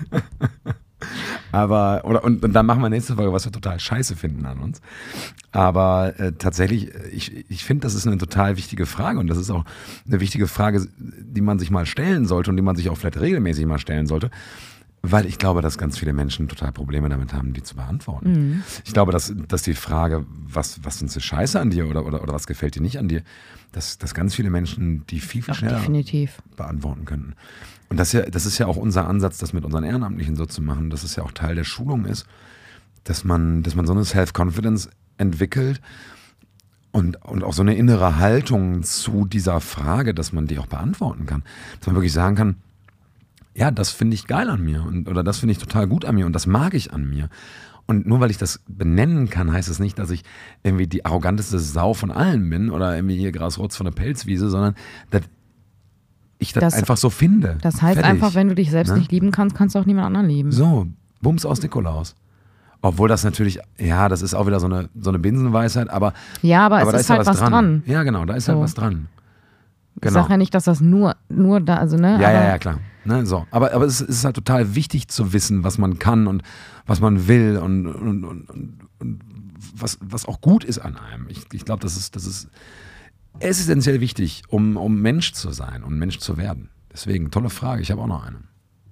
Aber, oder, und, und dann machen wir nächste Folge, was wir total scheiße finden an uns. Aber äh, tatsächlich, ich, ich finde, das ist eine total wichtige Frage und das ist auch eine wichtige Frage, die man sich mal stellen sollte und die man sich auch vielleicht regelmäßig mal stellen sollte. Weil ich glaube, dass ganz viele Menschen total Probleme damit haben, die zu beantworten. Mhm. Ich glaube, dass, dass die Frage, was, was findest du scheiße an dir oder, oder, oder was gefällt dir nicht an dir, dass, dass ganz viele Menschen die viel, viel Ach, schneller definitiv. beantworten könnten. Und das, ja, das ist ja auch unser Ansatz, das mit unseren Ehrenamtlichen so zu machen, dass es ja auch Teil der Schulung ist, dass man, dass man so eine Self-Confidence entwickelt und, und auch so eine innere Haltung zu dieser Frage, dass man die auch beantworten kann. Dass man wirklich sagen kann, ja, das finde ich geil an mir und, oder das finde ich total gut an mir und das mag ich an mir. Und nur weil ich das benennen kann, heißt es das nicht, dass ich irgendwie die arroganteste Sau von allen bin oder irgendwie hier Grasrotz von der Pelzwiese, sondern dass ich das, das einfach so finde. Das heißt Fertig. Einfach, wenn du dich selbst ne? nicht lieben kannst, kannst du auch niemand anderen lieben. So, Bums aus Nikolaus. Obwohl das natürlich, ja, das ist auch wieder so eine, so eine Binsenweisheit, aber ja, aber, aber es da ist, ist halt was dran. dran. Ja, genau, da ist so. halt was dran. Genau. Ich sage ja nicht, dass das nur, nur da, also ne. Ja, aber ja, ja, klar. Ne, so. Aber, aber es ist halt total wichtig zu wissen, was man kann und was man will und, und, und, und, und was, was auch gut ist an einem. Ich, ich glaube, das ist, das ist essentiell wichtig, um, um Mensch zu sein und Mensch zu werden. Deswegen, tolle Frage. Ich habe auch noch eine.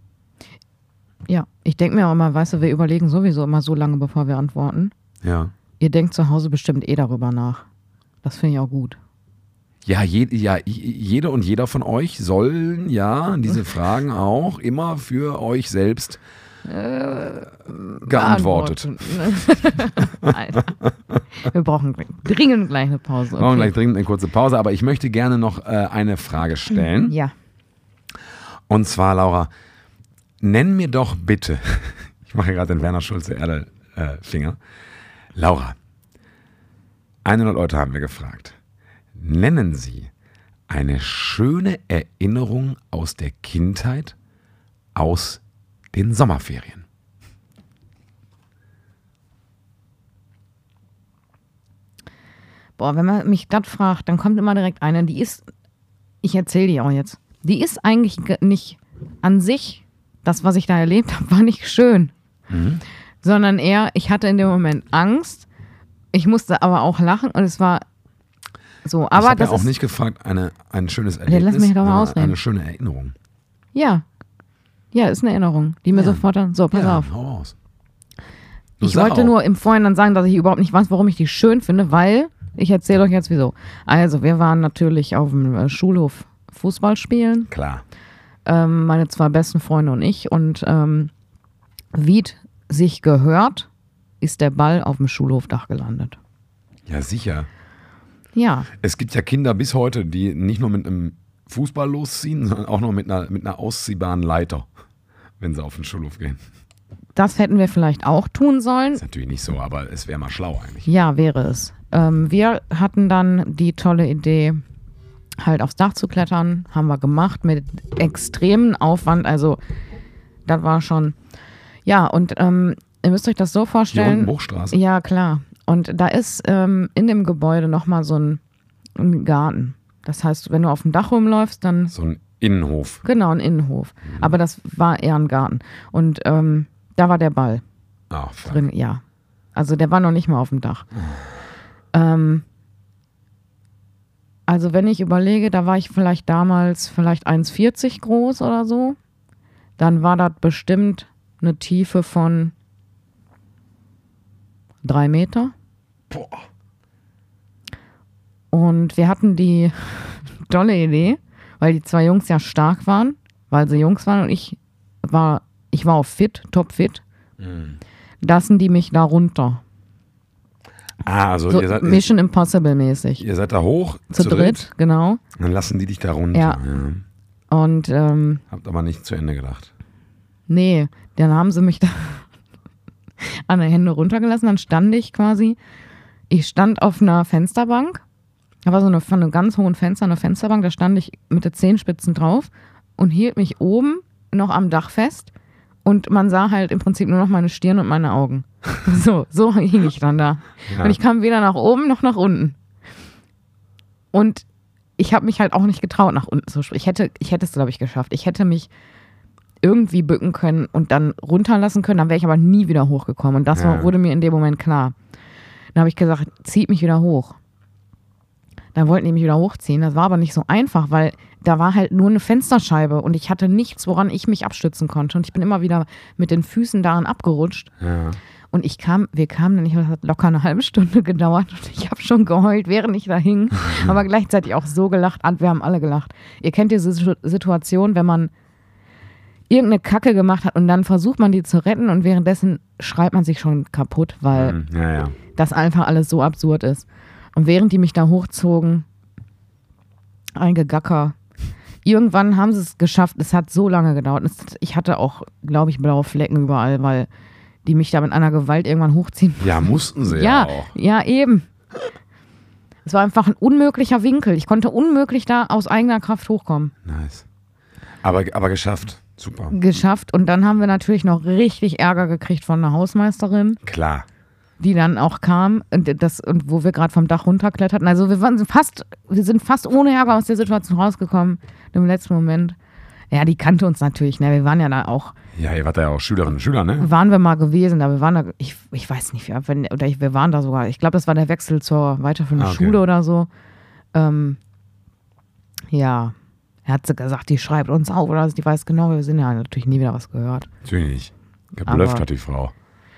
Ja, ich denke mir auch immer, weißt du, wir überlegen sowieso immer so lange, bevor wir antworten. Ja. Ihr denkt zu Hause bestimmt eh darüber nach. Das finde ich auch gut. Ja, je, ja, jede und jeder von euch sollen ja diese Fragen auch immer für euch selbst äh, geantwortet. Alter. Wir brauchen dringend gleich eine Pause. Okay. Wir brauchen gleich dringend eine kurze Pause, aber ich möchte gerne noch äh, eine Frage stellen. Ja. Und zwar, Laura, nenn mir doch bitte, ich mache gerade den Werner Schulze-Erdel-Finger, äh, Laura, hundert Leute haben wir gefragt. Nennen Sie eine schöne Erinnerung aus der Kindheit, aus den Sommerferien. boah, wenn man mich das fragt, dann kommt immer direkt eine, die ist, ich erzähle die auch jetzt, die ist eigentlich nicht an sich, das, was ich da erlebt habe, war nicht schön. Mhm. Sondern eher, ich hatte in dem Moment Angst, ich musste aber auch lachen und es war so. Aber ich habe das ja auch ist, nicht gefragt, eine, ein schönes Erlebnis, ja, lass mich doch mal eine, ausreden. eine schöne Erinnerung. Ja, ja, ist eine Erinnerung, die mir ja. sofort dann, so, pass ja, auf. Hau raus. Ich wollte auch. nur im Vorhinein sagen, dass ich überhaupt nicht weiß, warum ich die schön finde, weil, ich erzähle euch jetzt wieso. Also, wir waren natürlich auf dem Schulhof Fußball spielen. Klar. Ähm, meine zwei besten Freunde und ich. Und ähm, wie sich gehört, ist der Ball auf dem Schulhofdach gelandet. Ja, sicher. Ja. Es gibt ja Kinder bis heute, die nicht nur mit einem Fußball losziehen, sondern auch noch mit einer, mit einer ausziehbaren Leiter, wenn sie auf den Schulhof gehen. Das hätten wir vielleicht auch tun sollen. Ist natürlich nicht so, aber es wäre mal schlau eigentlich. Ja, wäre es. Ähm, wir hatten dann die tolle Idee, halt aufs Dach zu klettern. Haben wir gemacht mit extremen Aufwand. Also, das war schon... Ja, und ähm, ihr müsst euch das so vorstellen. Hier unten Bruchstraße. Ja, klar. Und da ist ähm, in dem Gebäude nochmal so ein, ein Garten. Das heißt, wenn du auf dem Dach rumläufst, dann... So ein Innenhof. Genau, ein Innenhof. Mhm. Aber das war eher ein Garten. Und ähm, da war der Ball Ach, fuck. drin. Ja. Also der war noch nicht mal auf dem Dach. ähm, also wenn ich überlege, da war ich vielleicht damals vielleicht eins Komma vierzig groß oder so. Dann war das bestimmt eine Tiefe von drei Meter. Boah. Und wir hatten die tolle Idee, weil die zwei Jungs ja stark waren, weil sie Jungs waren und ich war, ich war auf fit, top fit, mhm. lassen die mich da runter. Ah, also so ihr seid Mission Impossible mäßig. Ihr seid da hoch, zu, zu dritt, dritt, genau. Dann lassen die dich da runter. Ja. ja. Und ähm, habt aber nicht zu Ende gedacht. Nee, dann haben sie mich da an der Hände runtergelassen, dann stand ich quasi, ich stand auf einer Fensterbank, da war so eine, von einem ganz hohen Fenster, eine Fensterbank, da stand ich mit den Zehenspitzen drauf und hielt mich oben noch am Dach fest und man sah halt im Prinzip nur noch meine Stirn und meine Augen. So, so hing ich dann da. Ja. Und ich kam weder nach oben noch nach unten. Und ich habe mich halt auch nicht getraut, nach unten zu springen. Ich hätte, ich hätte es, glaube ich, geschafft. Ich hätte mich irgendwie bücken können und dann runterlassen können, dann wäre ich aber nie wieder hochgekommen. Und das ja. wurde mir in dem Moment klar. Dann habe ich gesagt, zieht mich wieder hoch. Dann wollten die mich wieder hochziehen. Das war aber nicht so einfach, weil da war halt nur eine Fensterscheibe und ich hatte nichts, woran ich mich abstützen konnte. Und ich bin immer wieder mit den Füßen daran abgerutscht. Ja. Und ich kam, wir kamen dann, ich habe hat locker eine halbe Stunde gedauert und ich habe schon geheult, während ich da hing. Aber gleichzeitig auch so gelacht. Wir haben alle gelacht. Ihr kennt diese Situation, wenn man irgendeine Kacke gemacht hat und dann versucht man die zu retten und währenddessen schreit man sich schon kaputt, weil ja, ja. das einfach alles so absurd ist. Und während die mich da hochzogen, ein Gegacker, irgendwann haben sie es geschafft, es hat so lange gedauert. Ich hatte auch, glaube ich, blaue Flecken überall, weil die mich da mit einer Gewalt irgendwann hochziehen. Ja, mussten sie ja, ja auch. Ja, eben. Es war einfach ein unmöglicher Winkel. Ich konnte unmöglich da aus eigener Kraft hochkommen. Nice. Aber, aber geschafft. Super. Geschafft. Und dann haben wir natürlich noch richtig Ärger gekriegt von einer Hausmeisterin. Klar. Die dann auch kam und, das, und wo wir gerade vom Dach runterkletterten. Also wir waren fast, wir sind fast ohne Ärger aus der Situation rausgekommen im letzten Moment. Ja, die kannte uns natürlich, ne? Wir waren ja da auch. Ja, ihr wart ja auch Schülerinnen und Schüler, ne? Waren wir mal gewesen, aber wir waren da, ich, ich weiß nicht, wenn, oder ich, wir waren da sogar, ich glaube, das war der Wechsel zur weiterführenden ah, okay. Schule oder so. Ähm, ja, er hat sie gesagt, die schreibt uns auf oder die weiß genau, wir sind ja natürlich nie wieder was gehört. Natürlich nicht. Geblufft aber, hat die Frau.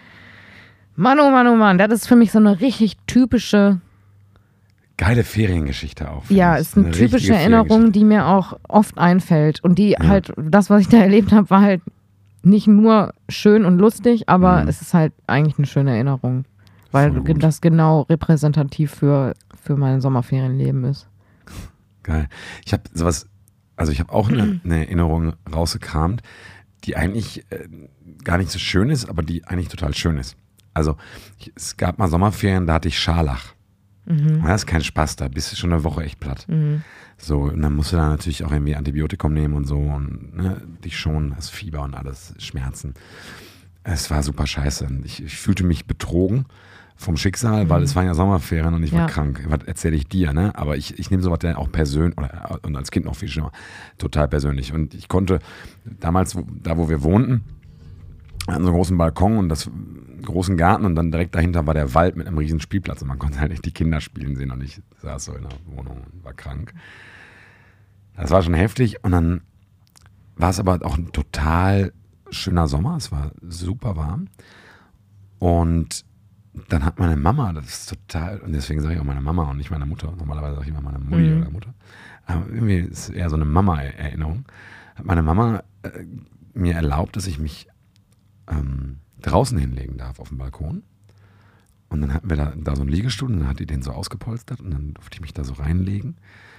Mann, oh Mann, oh Mann, das ist für mich so eine richtig typische geile Feriengeschichte auch. Ja, ist eine, eine typische Erinnerung, die mir auch oft einfällt. Und die ja. halt, das, was ich da erlebt habe, war halt nicht nur schön und lustig, aber mhm. es ist halt eigentlich eine schöne Erinnerung. Weil das genau repräsentativ für, für mein Sommerferienleben ist. Geil. Ich habe sowas, also ich habe auch eine, eine Erinnerung rausgekramt, die eigentlich äh, gar nicht so schön ist, aber die eigentlich total schön ist. Also ich, es gab mal Sommerferien, da hatte ich Scharlach. Mhm. Das ist kein Spaß, da bist du schon eine Woche echt platt. Mhm. So, und dann musst du da natürlich auch irgendwie Antibiotikum nehmen und so und ne, dich schonen, das Fieber und alles, Schmerzen. Es war super scheiße. Ich, ich fühlte mich betrogen vom Schicksal, weil Mhm. es waren ja Sommerferien und ich war Ja. krank. Was erzähle ich dir, ne? Aber ich, ich nehme sowas ja auch persönlich, oder und als Kind noch viel schlimmer, total persönlich. Und ich konnte damals, wo, da wo wir wohnten, hatten so einen großen Balkon und das einen großen Garten und dann direkt dahinter war der Wald mit einem riesen Spielplatz und man konnte halt nicht die Kinder spielen sehen und ich saß so in der Wohnung und war krank. Das war schon heftig und dann war es aber auch ein total schöner Sommer, es war super warm und dann hat meine Mama, das ist total, und deswegen sage ich auch meine Mama und nicht meine Mutter, normalerweise sage ich immer meine Mutti Mhm. oder Mutter, aber irgendwie ist es eher so eine Mama-Erinnerung, hat meine Mama äh, mir erlaubt, dass ich mich ähm, draußen hinlegen darf auf dem Balkon. Und dann hatten wir da, da so einen Liegestuhl und dann hat die den so ausgepolstert und dann durfte ich mich da so reinlegen.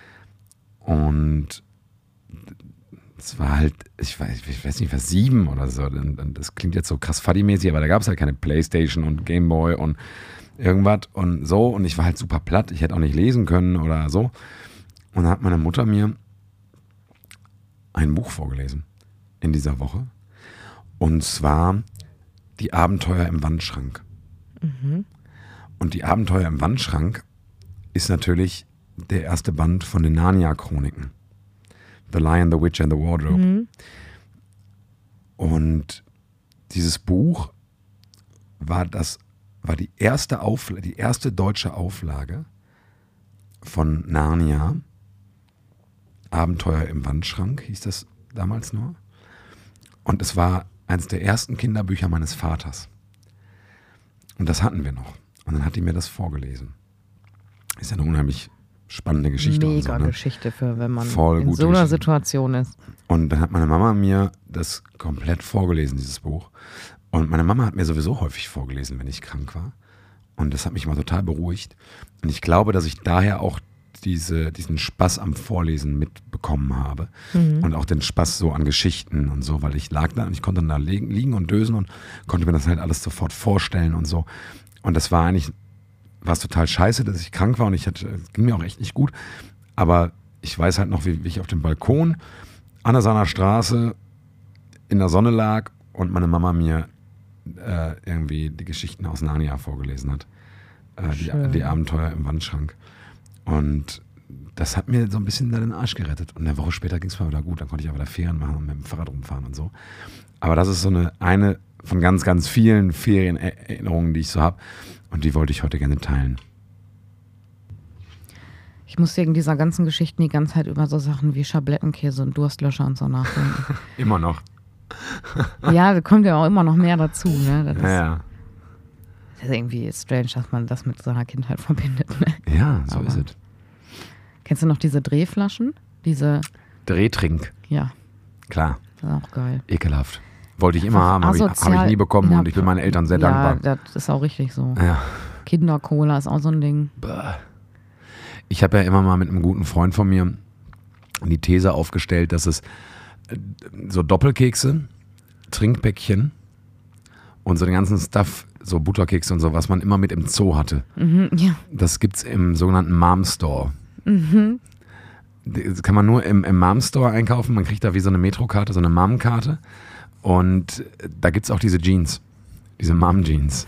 Und es war halt, ich weiß, ich weiß nicht, was sieben oder so. Und das klingt jetzt so krass Fuddy-mäßig, aber da gab es halt keine Playstation und Gameboy und irgendwas und so. Und ich war halt super platt. Ich hätte auch nicht lesen können oder so. Und dann hat meine Mutter mir ein Buch vorgelesen in dieser Woche. Und zwar Die Abenteuer im Wandschrank. Mhm. Und Die Abenteuer im Wandschrank ist natürlich der erste Band von den Narnia-Chroniken. The Lion, the Witch and the Wardrobe. Mhm. Und dieses Buch war das, war die erste Auflage, die erste deutsche Auflage von Narnia. Abenteuer im Wandschrank hieß das damals nur. Und es war eines der ersten Kinderbücher meines Vaters. Und das hatten wir noch. Und dann hat die mir das vorgelesen. Ist ja eine unheimlich spannende Geschichte. und Mega so, ne? Geschichte für, wenn man Voll in gute so einer Geschichte. Situation ist. Und dann hat meine Mama mir das komplett vorgelesen, dieses Buch. Und meine Mama hat mir sowieso häufig vorgelesen, wenn ich krank war. Und das hat mich mal total beruhigt. Und ich glaube, dass ich daher auch diese, diesen Spaß am Vorlesen mitbekommen habe. Mhm. Und auch den Spaß so an Geschichten und so, weil ich lag da und ich konnte dann da liegen, liegen und dösen und konnte mir das halt alles sofort vorstellen und so. Und das war eigentlich, war es total scheiße, dass ich krank war und ich hatte, es ging mir auch echt nicht gut. Aber ich weiß halt noch, wie, wie ich auf dem Balkon an der Sanner Straße in der Sonne lag und meine Mama mir äh, irgendwie die Geschichten aus Narnia vorgelesen hat. Äh, Schön. die, die Abenteuer im Wandschrank. Und das hat mir so ein bisschen den Arsch gerettet. Und eine Woche später ging es mir wieder gut. Dann konnte ich auch wieder Ferien machen und mit dem Fahrrad rumfahren und so. Aber das ist so eine, eine von ganz, ganz vielen Ferienerinnerungen, die ich so habe. Und die wollte ich heute gerne teilen. Ich muss wegen dieser ganzen Geschichten die ganze Zeit über so Sachen wie Schablettenkäse und Durstlöscher und so nachdenken. Immer noch. Ja, da kommt ja auch immer noch mehr dazu. Ne? Das, ist, Ja, ja. das ist irgendwie strange, dass man das mit seiner Kindheit verbindet. Ne? Ja, so Aber- ist es. Kennst du noch diese Drehflaschen? Diese, Drehtrink, ja, klar, das ist auch geil. ekelhaft. Wollte ich immer haben, habe ich, hab Asozial ich nie bekommen in und ich bin meinen Eltern sehr Ja, dankbar. das ist auch richtig so. Ja. Kindercola ist auch so ein Ding. Ich habe ja immer mal mit einem guten Freund von mir die These aufgestellt, dass es äh, so Doppelkekse, Trinkpäckchen und so den ganzen Stuff, so Butterkekse und so, was man immer mit im Zoo hatte. Mhm, ja. Das gibt's im sogenannten Mom Store. Das kann man nur im, im Mom Store einkaufen. Man kriegt da wie so eine Metrokarte, so eine Mom-Karte. Und da gibt's auch diese Jeans, diese Mom-Jeans,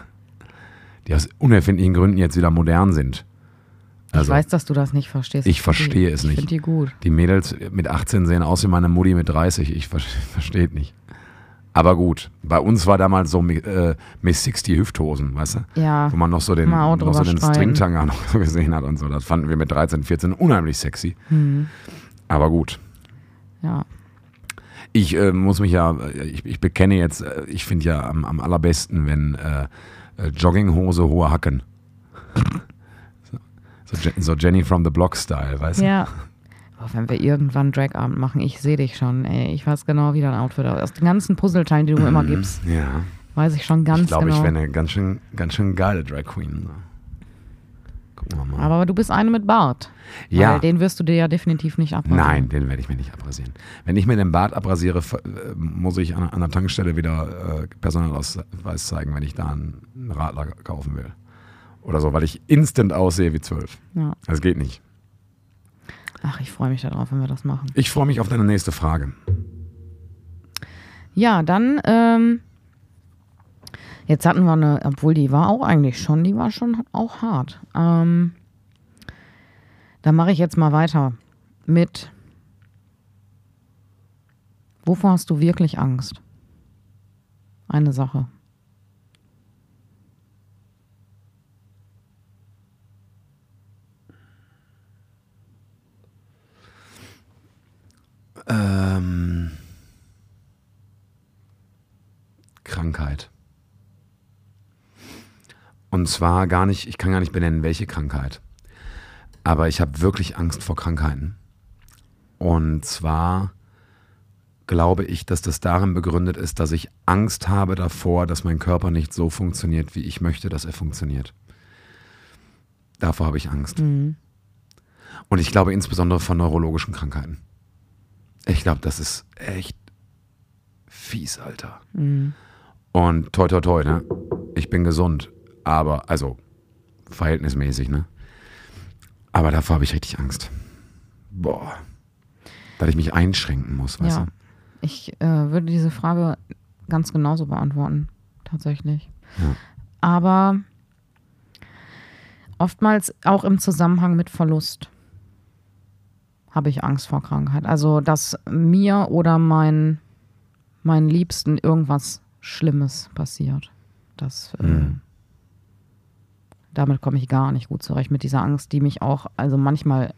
die aus unerfindlichen Gründen jetzt wieder modern sind. Ich weiß, dass du das nicht verstehst. Ich verstehe die, es ich nicht. Ich finde die gut. Die Mädels mit achtzehn sehen aus wie meine Mutti mit dreißig. Ich ver verstehe es nicht. Aber gut, bei uns war damals so äh, Miss sechzig Hüfthosen, weißt du? Ja, Wo man noch so den, mal auch noch so drüber den streiten. Stringtanger noch so gesehen hat und so. Das fanden wir mit dreizehn, vierzehn unheimlich sexy. Mhm. Aber gut. Ja. Ich äh, muss mich ja, ich, ich bekenne jetzt, äh, ich finde ja am, am allerbesten, wenn äh, äh, Jogginghose, hohe Hacken. so, so, Je so Jenny from the Block Style, weißt du? Ja. Oh, wenn wir irgendwann Drag-Abend machen, ich sehe dich schon, ey. Ich weiß genau, wie dein Outfit aussieht. Aus den ganzen Puzzleteilen, die du immer gibst, Ja. weiß ich schon ganz Ich glaube, genau. ich wäre eine ganz schön, ganz schön geile Drag Queen. Gucken wir mal. Aber du bist eine mit Bart. Ja. Weil den wirst du dir ja definitiv nicht abrasieren. Nein, den werde ich mir nicht abrasieren. Wenn ich mir den Bart abrasiere, ver- äh, muss ich an, an der Tankstelle wieder äh, Personalausweis zeigen, wenn ich da einen, einen Radler kaufen will. Oder so, weil ich instant aussehe wie zwölf. Ja. Das geht nicht. Ach, ich freue mich darauf, wenn wir das machen. Ich freue mich auf deine nächste Frage. Ja, dann ähm, Jetzt hatten wir eine, obwohl die war auch eigentlich schon, die war schon auch hart. Ähm, dann mache ich jetzt mal weiter mit, wovor hast du wirklich Angst? Eine Sache. Ähm, Krankheit. Und zwar gar nicht, ich kann gar nicht benennen, welche Krankheit. Aber ich habe wirklich Angst vor Krankheiten. Und zwar glaube ich, dass das darin begründet ist, dass ich Angst habe davor, dass mein Körper nicht so funktioniert, wie ich möchte, dass er funktioniert. Davor habe ich Angst. Mhm. Und ich glaube insbesondere vor neurologischen Krankheiten. Ich glaube, das ist echt fies, Alter. Mhm. Und toi, toi, toi, ne? Ich bin gesund, aber, also, verhältnismäßig, ne? Aber davor habe ich richtig Angst. Boah. Dass ich mich einschränken muss, weißt Ja, du? ich äh, würde diese Frage ganz genauso beantworten, tatsächlich. Ja. Aber oftmals auch im Zusammenhang mit Verlust habe ich Angst vor Krankheit. Also, dass mir oder mein, meinen Liebsten irgendwas Schlimmes passiert. Das, äh, Mhm. damit komme ich gar nicht gut zurecht mit dieser Angst, die mich auch, also manchmal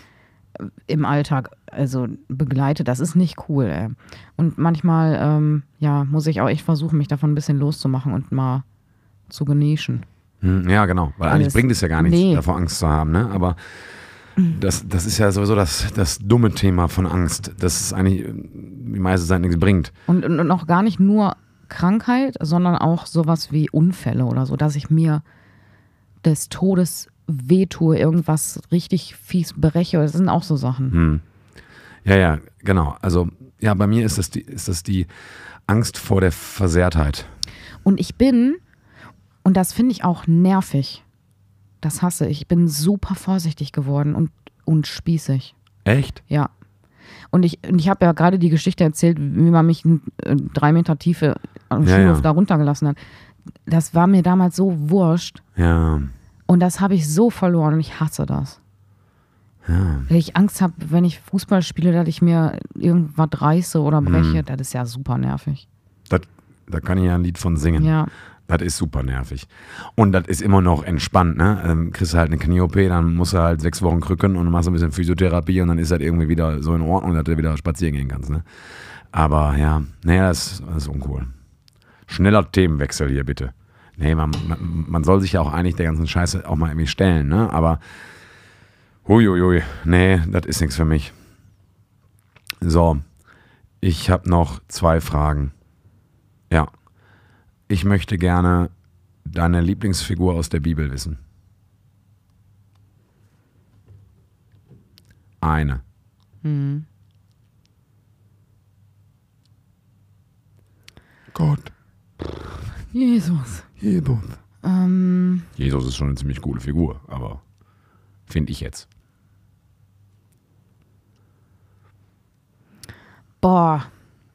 im Alltag also begleitet. Das ist nicht cool, ey. Und manchmal, ähm, ja, muss ich auch echt versuchen, mich davon ein bisschen loszumachen und mal zu genießen. Hm, ja, genau. Weil eigentlich Alles- bringt es ja gar nichts, Nee. davor Angst zu haben, ne? Aber das, das ist ja sowieso das, das dumme Thema von Angst, dass es eigentlich die meiste Zeit nichts bringt. Und, und, und auch gar nicht nur Krankheit, sondern auch sowas wie Unfälle oder so, dass ich mir des Todes wehtue, irgendwas richtig fies breche. Das sind auch so Sachen. Hm. Ja, ja, genau. Also, ja, bei mir ist das die, ist das die Angst vor der Versehrtheit. Und ich bin, und das finde ich auch nervig, das hasse ich, ich bin super vorsichtig geworden und, und spießig. Echt? Ja. Und ich, und ich habe ja gerade die Geschichte erzählt, wie man mich in äh, drei Meter Tiefe am Ja, Schulhof ja. da runtergelassen hat. Das war mir damals so wurscht. Ja, Und das habe ich so verloren und ich hasse das. ja. Weil ich Angst habe, wenn ich Fußball spiele, dass ich mir irgendwas reiße oder breche. Mhm. Das ist ja super nervig. Das, da kann ich ja ein Lied von singen. Ja. Das ist super nervig. Und das ist immer noch entspannt, ne? Ähm, kriegst du halt eine Knie-O P, dann musst du halt sechs Wochen krücken und machst ein bisschen Physiotherapie und dann ist das irgendwie wieder so in Ordnung, dass du wieder spazieren gehen kannst, ne? Aber ja, naja, das, das ist uncool. Schneller Themenwechsel hier, bitte. Nee, man, man, man soll sich ja auch eigentlich der ganzen Scheiße auch mal irgendwie stellen, ne? Aber huiuiui, nee, das ist nichts für mich. So, ich habe noch zwei Fragen. Ja. Ich möchte gerne deine Lieblingsfigur aus der Bibel wissen. Eine. Hm. Gott. Jesus. Jesus. Ähm, Jesus ist schon eine ziemlich coole Figur, aber finde ich jetzt. boah,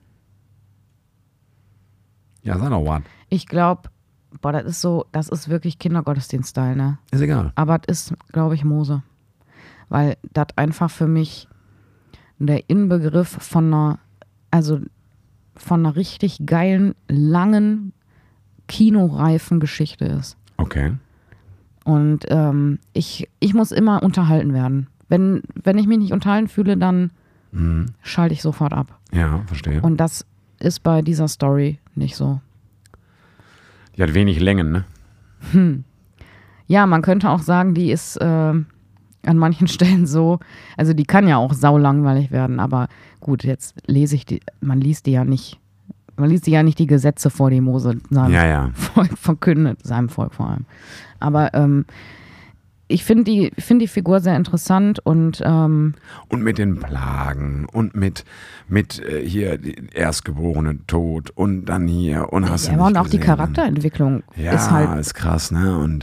Ja, sag doch was. ich glaube, boah, das ist so, das ist wirklich Kindergottesdienst-Style, ne? Ist egal. Aber das ist, glaube ich, Mose. Weil das einfach für mich der Inbegriff von einer, also von einer richtig geilen, langen, kinoreifen Geschichte ist. Okay. Und ähm, ich, ich muss immer unterhalten werden. Wenn, wenn ich mich nicht unterhalten fühle, dann Mhm. schalte ich sofort ab. Ja, verstehe. Und das ist bei dieser Story nicht so. Die hat wenig Längen, ne? Hm. Ja, man könnte auch sagen, die ist äh, an manchen Stellen so, also die kann ja auch saulangweilig werden, aber gut, jetzt lese ich die, man liest die ja nicht, man liest die ja nicht die Gesetze vor, die Mose seinem Ja, ja. Volk verkündet, seinem Volk vor allem. Aber ähm, ich finde die, find die Figur sehr interessant und ähm, Und mit den Plagen und mit, mit äh, hier die erstgeborene Tod und dann hier und hast du ja, nicht und auch die gesehen, Charakterentwicklung Ja, ist halt, ist krass, ne? Und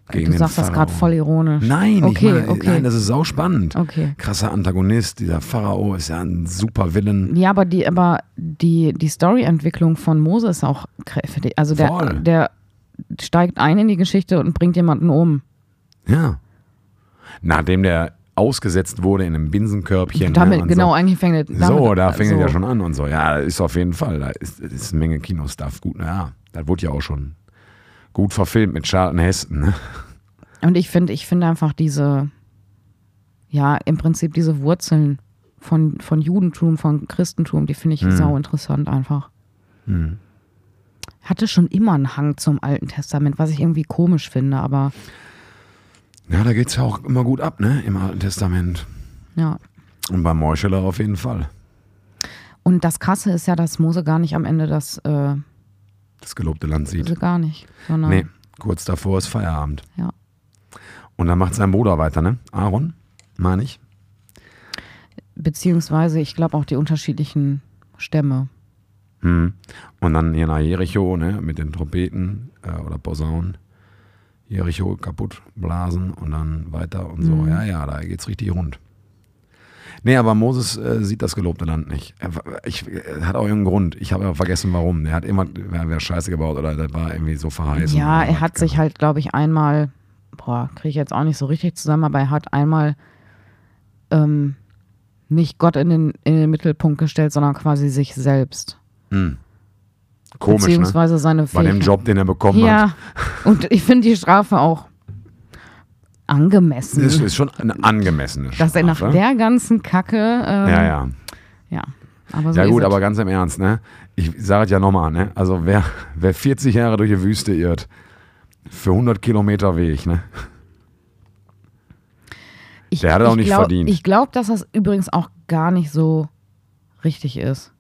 Gegen du den sagst das Pharao. gerade voll ironisch. Nein, okay, ich meine, okay. nein, das ist sauspannend. Okay. Krasser Antagonist, dieser Pharao ist ja ein super Villain. Ja, aber die, aber die, die Storyentwicklung von Mose ist auch kräftig. Also der, Voll. der steigt ein in die Geschichte und bringt jemanden um. Ja. Nachdem der ausgesetzt wurde in einem Binsenkörbchen. Damit, ne, und genau, so. eigentlich fängt es damit So, da fängt es so. ja schon an und so. Ja, ist auf jeden Fall. Da ist, ist eine Menge Kinostuff. Gut, naja, das wurde ja auch schon gut verfilmt mit Charlton Heston. Ne? Und ich finde, ich finde einfach diese, ja, im Prinzip diese Wurzeln von, von Judentum, von Christentum, die finde ich Hm. sau interessant einfach. Hm. Hatte schon immer einen Hang zum Alten Testament, was ich irgendwie komisch finde, aber Ja, da geht es ja auch immer gut ab, ne, im Alten Testament. ja. Und beim Meucheler auf jeden Fall. Und das Krasse ist ja, dass Mose gar nicht am Ende das, äh, Das gelobte Land sieht. also gar nicht, sondern Nee, kurz davor ist Feierabend. ja. Und dann macht sein Bruder weiter, ne? Aaron, meine ich. Beziehungsweise, ich glaube auch die unterschiedlichen Stämme. Hm. Und dann hier nach Jericho, ne, mit den Trompeten äh, oder Posaunen. Jericho kaputt blasen und dann weiter und so. Mhm. Ja, ja, da geht's richtig rund. Nee, aber Moses äh, sieht das gelobte Land nicht. Er, ich, er hat auch irgendeinen Grund. Ich habe aber vergessen, warum. Er hat immer, wer, wer Scheiße gebaut oder das war irgendwie so verheißen. Ja, oder er was, hat sich genau. halt, glaube ich, einmal, boah, kriege ich jetzt auch nicht so richtig zusammen, aber er hat einmal ähm, nicht Gott in den, in den Mittelpunkt gestellt, sondern quasi sich selbst. Hm. Komisch, ne? Beziehungsweise seine Bei dem Fähigkeit. Job, den er bekommen hat. Ja, und ich finde die Strafe auch angemessen. Das ist schon eine angemessene Strafe. Dass er nach der ganzen Kacke, ähm, Ja, ja. ja, aber so Ja ist gut, es. aber ganz im Ernst, ne? Ich sage es ja nochmal, ne? Also wer, wer vierzig Jahre durch die Wüste irrt, für hundert Kilometer Weg, ne? Ich, der hat es auch ich nicht glaub, verdient. Ich glaube, dass das übrigens auch gar nicht so richtig ist.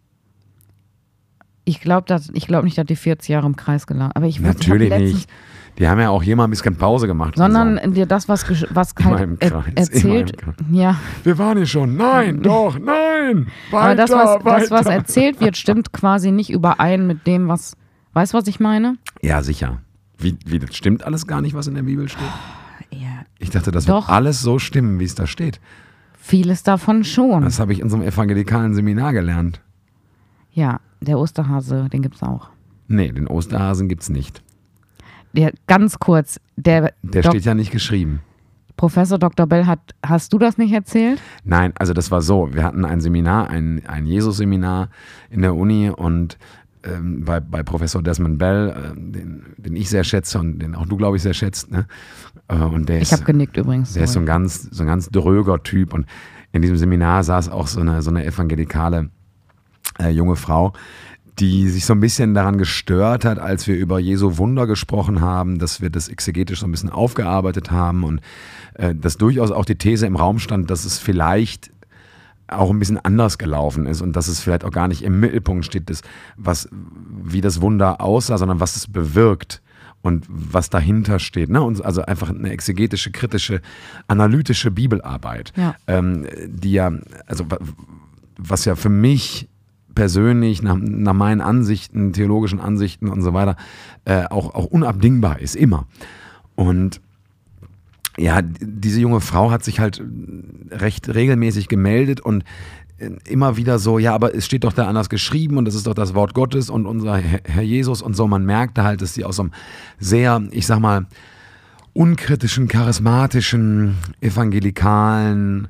Ich glaube glaub nicht, dass die vierzig Jahre im Kreis gelangt. Aber ich weiß, Natürlich ich hab letztens- nicht. Die haben ja auch hier mal ein bisschen Pause gemacht. Sondern zusammen. dir das, was, gesch- was Immer halt im er, Kreis, erzählt. immer im Ja, Wir waren hier schon. Nein, doch, nein. Weiter, aber das was, weiter. das, was erzählt wird, stimmt quasi nicht überein mit dem, was. Weißt du, was ich meine? Ja, sicher. Wie, wie, das stimmt alles gar nicht, was in der Bibel steht? Ja. Ich dachte, das Doch. wird alles so stimmen, wie es da steht. Vieles davon schon. Das habe ich in so einem evangelikalen Seminar gelernt. Ja, der Osterhase, den gibt's auch. Nee, den Osterhasen gibt's nicht. Der, ganz kurz, der, Der Dok- steht ja nicht geschrieben. Professor Doktor Bell hat, hast du das nicht erzählt? Nein, also das war so. Wir hatten ein Seminar, ein, ein Jesus-Seminar in der Uni und ähm, bei, bei Professor Desmond Bell, äh, den, den ich sehr schätze und den auch du, glaube ich, sehr schätzt. Ne? Äh, und der Ich ist, habe genickt übrigens. der ist so ein ganz, so ein ganz dröger Typ. Und in diesem Seminar saß auch so eine, so eine evangelikale äh, junge Frau, die sich so ein bisschen daran gestört hat, als wir über Jesu Wunder gesprochen haben, dass wir das exegetisch so ein bisschen aufgearbeitet haben und äh, dass durchaus auch die These im Raum stand, dass es vielleicht auch ein bisschen anders gelaufen ist und dass es vielleicht auch gar nicht im Mittelpunkt steht, das, was, wie das Wunder aussah, sondern was es bewirkt und was dahinter steht. Ne? Und also einfach eine exegetische, kritische, analytische Bibelarbeit, Ja. ähm, die ja, also was ja für mich persönlich, nach, nach meinen Ansichten, theologischen Ansichten und so weiter, äh, auch, auch unabdingbar ist, immer. Und ja, diese junge Frau hat sich halt recht regelmäßig gemeldet und immer wieder so, ja, aber es steht doch da anders geschrieben und das ist doch das Wort Gottes und unser Herr Jesus und so. Man merkte halt, dass sie aus einem sehr, ich sag mal, unkritischen, charismatischen, evangelikalen,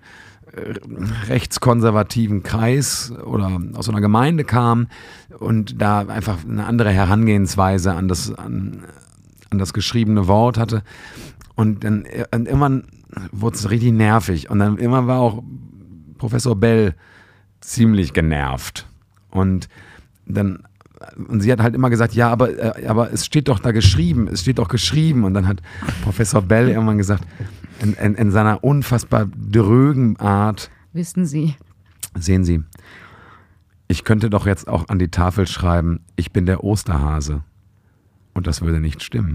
rechtskonservativen Kreis oder aus so einer Gemeinde kam und da einfach eine andere Herangehensweise an das, an, an das geschriebene Wort hatte. Und dann und irgendwann wurde es richtig nervig. Und dann irgendwann war auch Professor Bell ziemlich genervt. Und dann und sie hat halt immer gesagt, ja, aber, aber es steht doch da geschrieben, es steht doch geschrieben. Und dann hat Professor Bell irgendwann gesagt, in, in, in seiner unfassbar drögen Art, Wissen Sie. sehen Sie, ich könnte doch jetzt auch an die Tafel schreiben, ich bin der Osterhase. Und das würde nicht stimmen.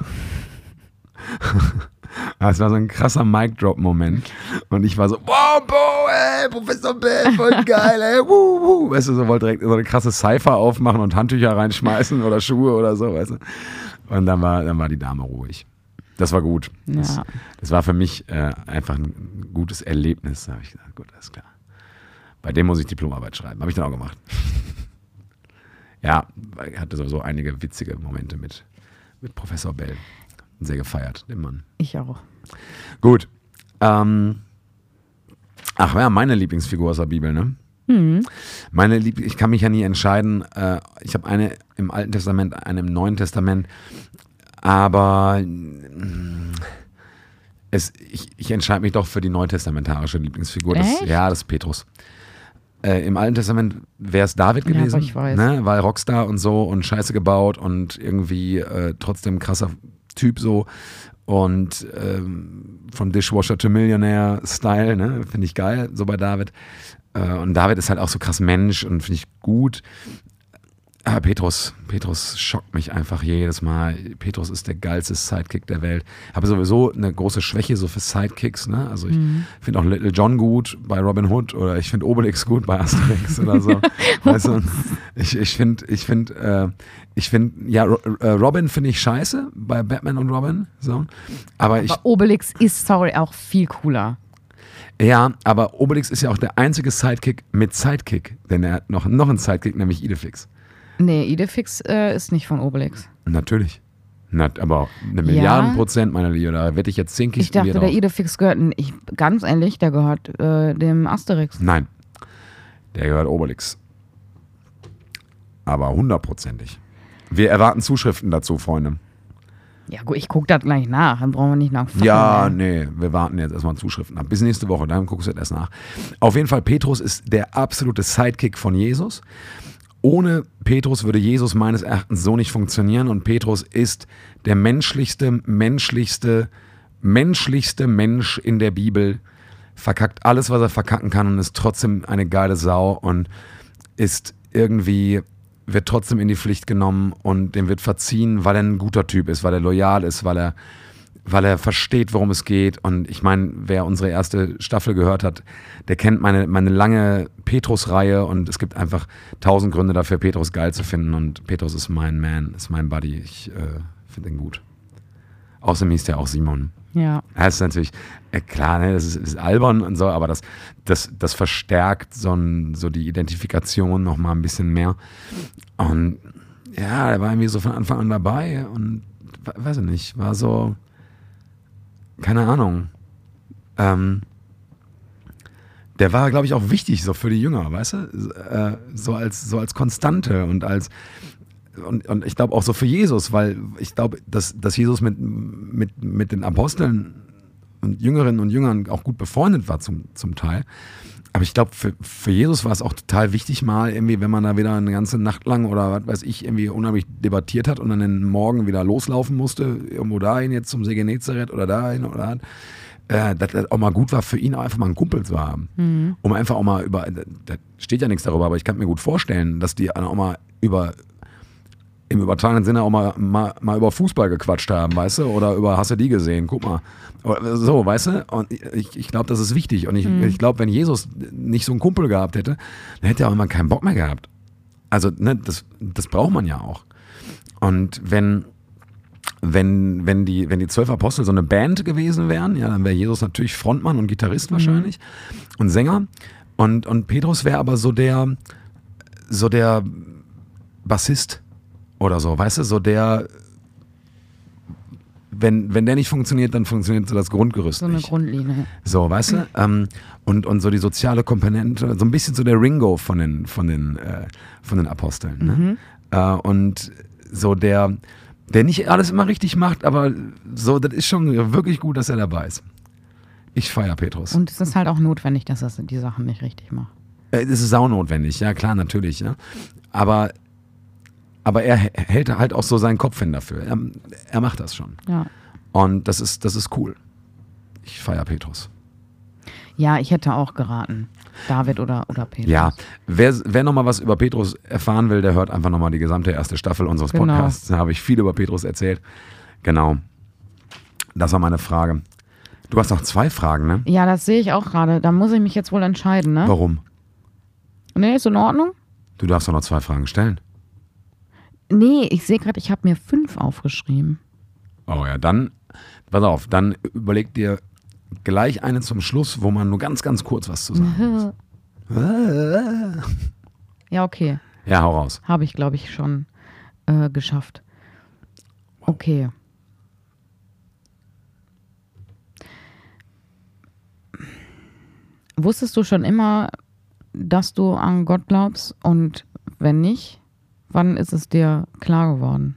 Das war so ein krasser Mic-Drop-Moment. Und ich war so, wow, boah, ey, Professor Bell, voll geil, ey, wuh, wuh. Weißt du, so wollte direkt so eine krasse Cypher aufmachen und Handtücher reinschmeißen oder Schuhe oder so, weißt du. Und dann war, dann war die Dame ruhig. Das war gut. Das, Ja. das war für mich äh, einfach ein gutes Erlebnis. Da habe ich gesagt, gut, alles klar. Bei dem muss ich Diplomarbeit schreiben. Habe ich dann auch gemacht. Ja, ich hatte sowieso einige witzige Momente mit, mit Professor Bell. Sehr gefeiert, den Mann. Ich auch. Gut. Ähm, ach ja, meine Lieblingsfigur aus der Bibel, ne? Mhm. Meine Lieb ich kann mich ja nie entscheiden. Äh, ich habe eine im Alten Testament, eine im Neuen Testament. Aber mh, es, ich, ich entscheide mich doch für die neutestamentarische Lieblingsfigur. Das, Echt? ja, das ist Petrus. Äh, Im Alten Testament wäre es David Ja, gewesen, aber ich weiß. ne? Weil Rockstar und so und Scheiße gebaut und irgendwie äh, trotzdem krasser Typ so. Und ähm, von Dishwasher to Millionaire Style, ne? Finde ich geil, so bei David. Äh, und David ist halt auch so krass Mensch und finde ich gut. Aber Petrus, Petrus schockt mich einfach jedes Mal. Petrus ist der geilste Sidekick der Welt. Habe sowieso eine große Schwäche so für Sidekicks. Ne? Also ich Mhm. finde auch Little John gut bei Robin Hood oder ich finde Obelix gut bei Asterix oder so. Weißt du, ich ich finde, ich finde, äh, ich finde, ja, Ro- äh, Robin finde ich scheiße bei Batman und Robin. So. Aber ich, Aber Obelix ist, sorry, auch viel cooler. ja, aber Obelix ist ja auch der einzige Sidekick mit Sidekick. Denn er hat noch, noch einen Sidekick, nämlich Idefix. Nee, Idefix äh, ist nicht von Obelix. Natürlich. Na, aber eine Milliarden Prozent, meine Liebe, da wette ich jetzt zehn Ich Kisten dachte, Bier der drauf. Idefix gehört, ich, ganz ehrlich, der gehört äh, dem Asterix. Nein, der gehört Obelix. Aber hundertprozentig. Wir erwarten Zuschriften dazu, Freunde. Ja gut, ich gucke das gleich nach, dann brauchen wir nicht nach. Ja, nee, wir warten jetzt erstmal Zuschriften ab. Bis nächste Woche, dann guckst du das erst nach. Auf jeden Fall, Petrus ist der absolute Sidekick von Jesus. Ohne Petrus würde Jesus meines Erachtens so nicht funktionieren und Petrus ist der menschlichste, menschlichste, menschlichste Mensch in der Bibel. Verkackt alles, was er verkacken kann und ist trotzdem eine geile Sau und ist irgendwie, wird trotzdem in die Pflicht genommen und dem wird verziehen, weil er ein guter Typ ist, weil er loyal ist, weil er weil er versteht, worum es geht. Und ich meine, wer unsere erste Staffel gehört hat, der kennt meine, meine lange Petrus-Reihe und es gibt einfach tausend Gründe dafür, Petrus geil zu finden und Petrus ist mein Man, ist mein Buddy. Ich äh, finde ihn gut. Außerdem hieß der auch Simon. Ja. Das ist natürlich, äh, klar, ne, das ist, ist albern und so, aber das, das, das verstärkt so, ein, so die Identifikation noch mal ein bisschen mehr. Und ja, der war irgendwie so von Anfang an dabei und weiß ich nicht, war so, keine Ahnung. Ähm, der war, glaube ich, auch wichtig so für die Jünger, weißt du? Äh, so als so als Konstante und als und, und ich glaube auch so für Jesus, weil ich glaube, dass, dass Jesus mit, mit, mit den Aposteln und Jüngerinnen und Jüngern auch gut befreundet war zum, zum Teil. Aber ich glaube, für, für Jesus war es auch total wichtig mal irgendwie, wenn man da wieder eine ganze Nacht lang oder was weiß ich, irgendwie unheimlich debattiert hat und dann den Morgen wieder loslaufen musste, irgendwo dahin jetzt zum See Genezareth oder dahin oder dahin, äh, dass das auch mal gut war für ihn, auch einfach mal einen Kumpel zu haben. Mhm. Um einfach auch mal über, da steht ja nichts darüber, aber ich kann mir gut vorstellen, dass die auch mal über im übertragenen Sinne auch mal, mal, mal über Fußball gequatscht haben, weißt du? Oder über hast du die gesehen, guck mal. Oder so, weißt du? Und ich, ich glaube, das ist wichtig. Und ich, mhm. ich glaube, wenn Jesus nicht so einen Kumpel gehabt hätte, dann hätte er auch immer keinen Bock mehr gehabt. Also, ne, das, das braucht man ja auch. Und wenn, wenn, wenn, die, wenn die zwölf Apostel so eine Band gewesen wären, ja, dann wäre Jesus natürlich Frontmann und Gitarrist wahrscheinlich mhm. und Sänger. Und, und Petrus wäre aber so der, so der Bassist. Oder so, weißt du, so der, wenn, wenn der nicht funktioniert, dann funktioniert so das Grundgerüst so eine nicht. Grundlinie. So, weißt du, ähm, und, und so die soziale Komponente, so ein bisschen so der Ringo von den, von den, äh, von den Aposteln. Ne? Mhm. Äh, und so der, der nicht alles immer richtig macht, aber so, das ist schon wirklich gut, dass er dabei ist. Ich feiere Petrus. Und es ist halt auch notwendig, dass er die Sachen nicht richtig macht. Äh, es ist saunotwendig, ja klar, natürlich. Ja. Aber Aber er hält halt auch so seinen Kopf hin dafür. Er, er macht das schon. Ja. Und das ist, das ist cool. Ich feiere Petrus. Ja, ich hätte auch geraten. David oder, oder Petrus. Ja, wer, wer nochmal was über Petrus erfahren will, der hört einfach nochmal die gesamte erste Staffel unseres Genau. Podcasts. Da habe ich viel über Petrus erzählt. Genau. Das war meine Frage. Du hast noch zwei Fragen, ne? Ja, das sehe ich auch gerade. Da muss ich mich jetzt wohl entscheiden, ne? Warum? Nee, ist in Ordnung? Du darfst doch noch zwei Fragen stellen. Nee, ich sehe gerade, ich habe mir fünf aufgeschrieben. Oh ja, dann, pass auf, dann überleg dir gleich eine zum Schluss, wo man nur ganz, ganz kurz was zu sagen muss. Ja, okay. Ja, hau raus. Habe ich, glaube ich, schon äh, geschafft. Okay. Wusstest du schon immer, dass du an Gott glaubst? Und wenn nicht, wann ist es dir klar geworden?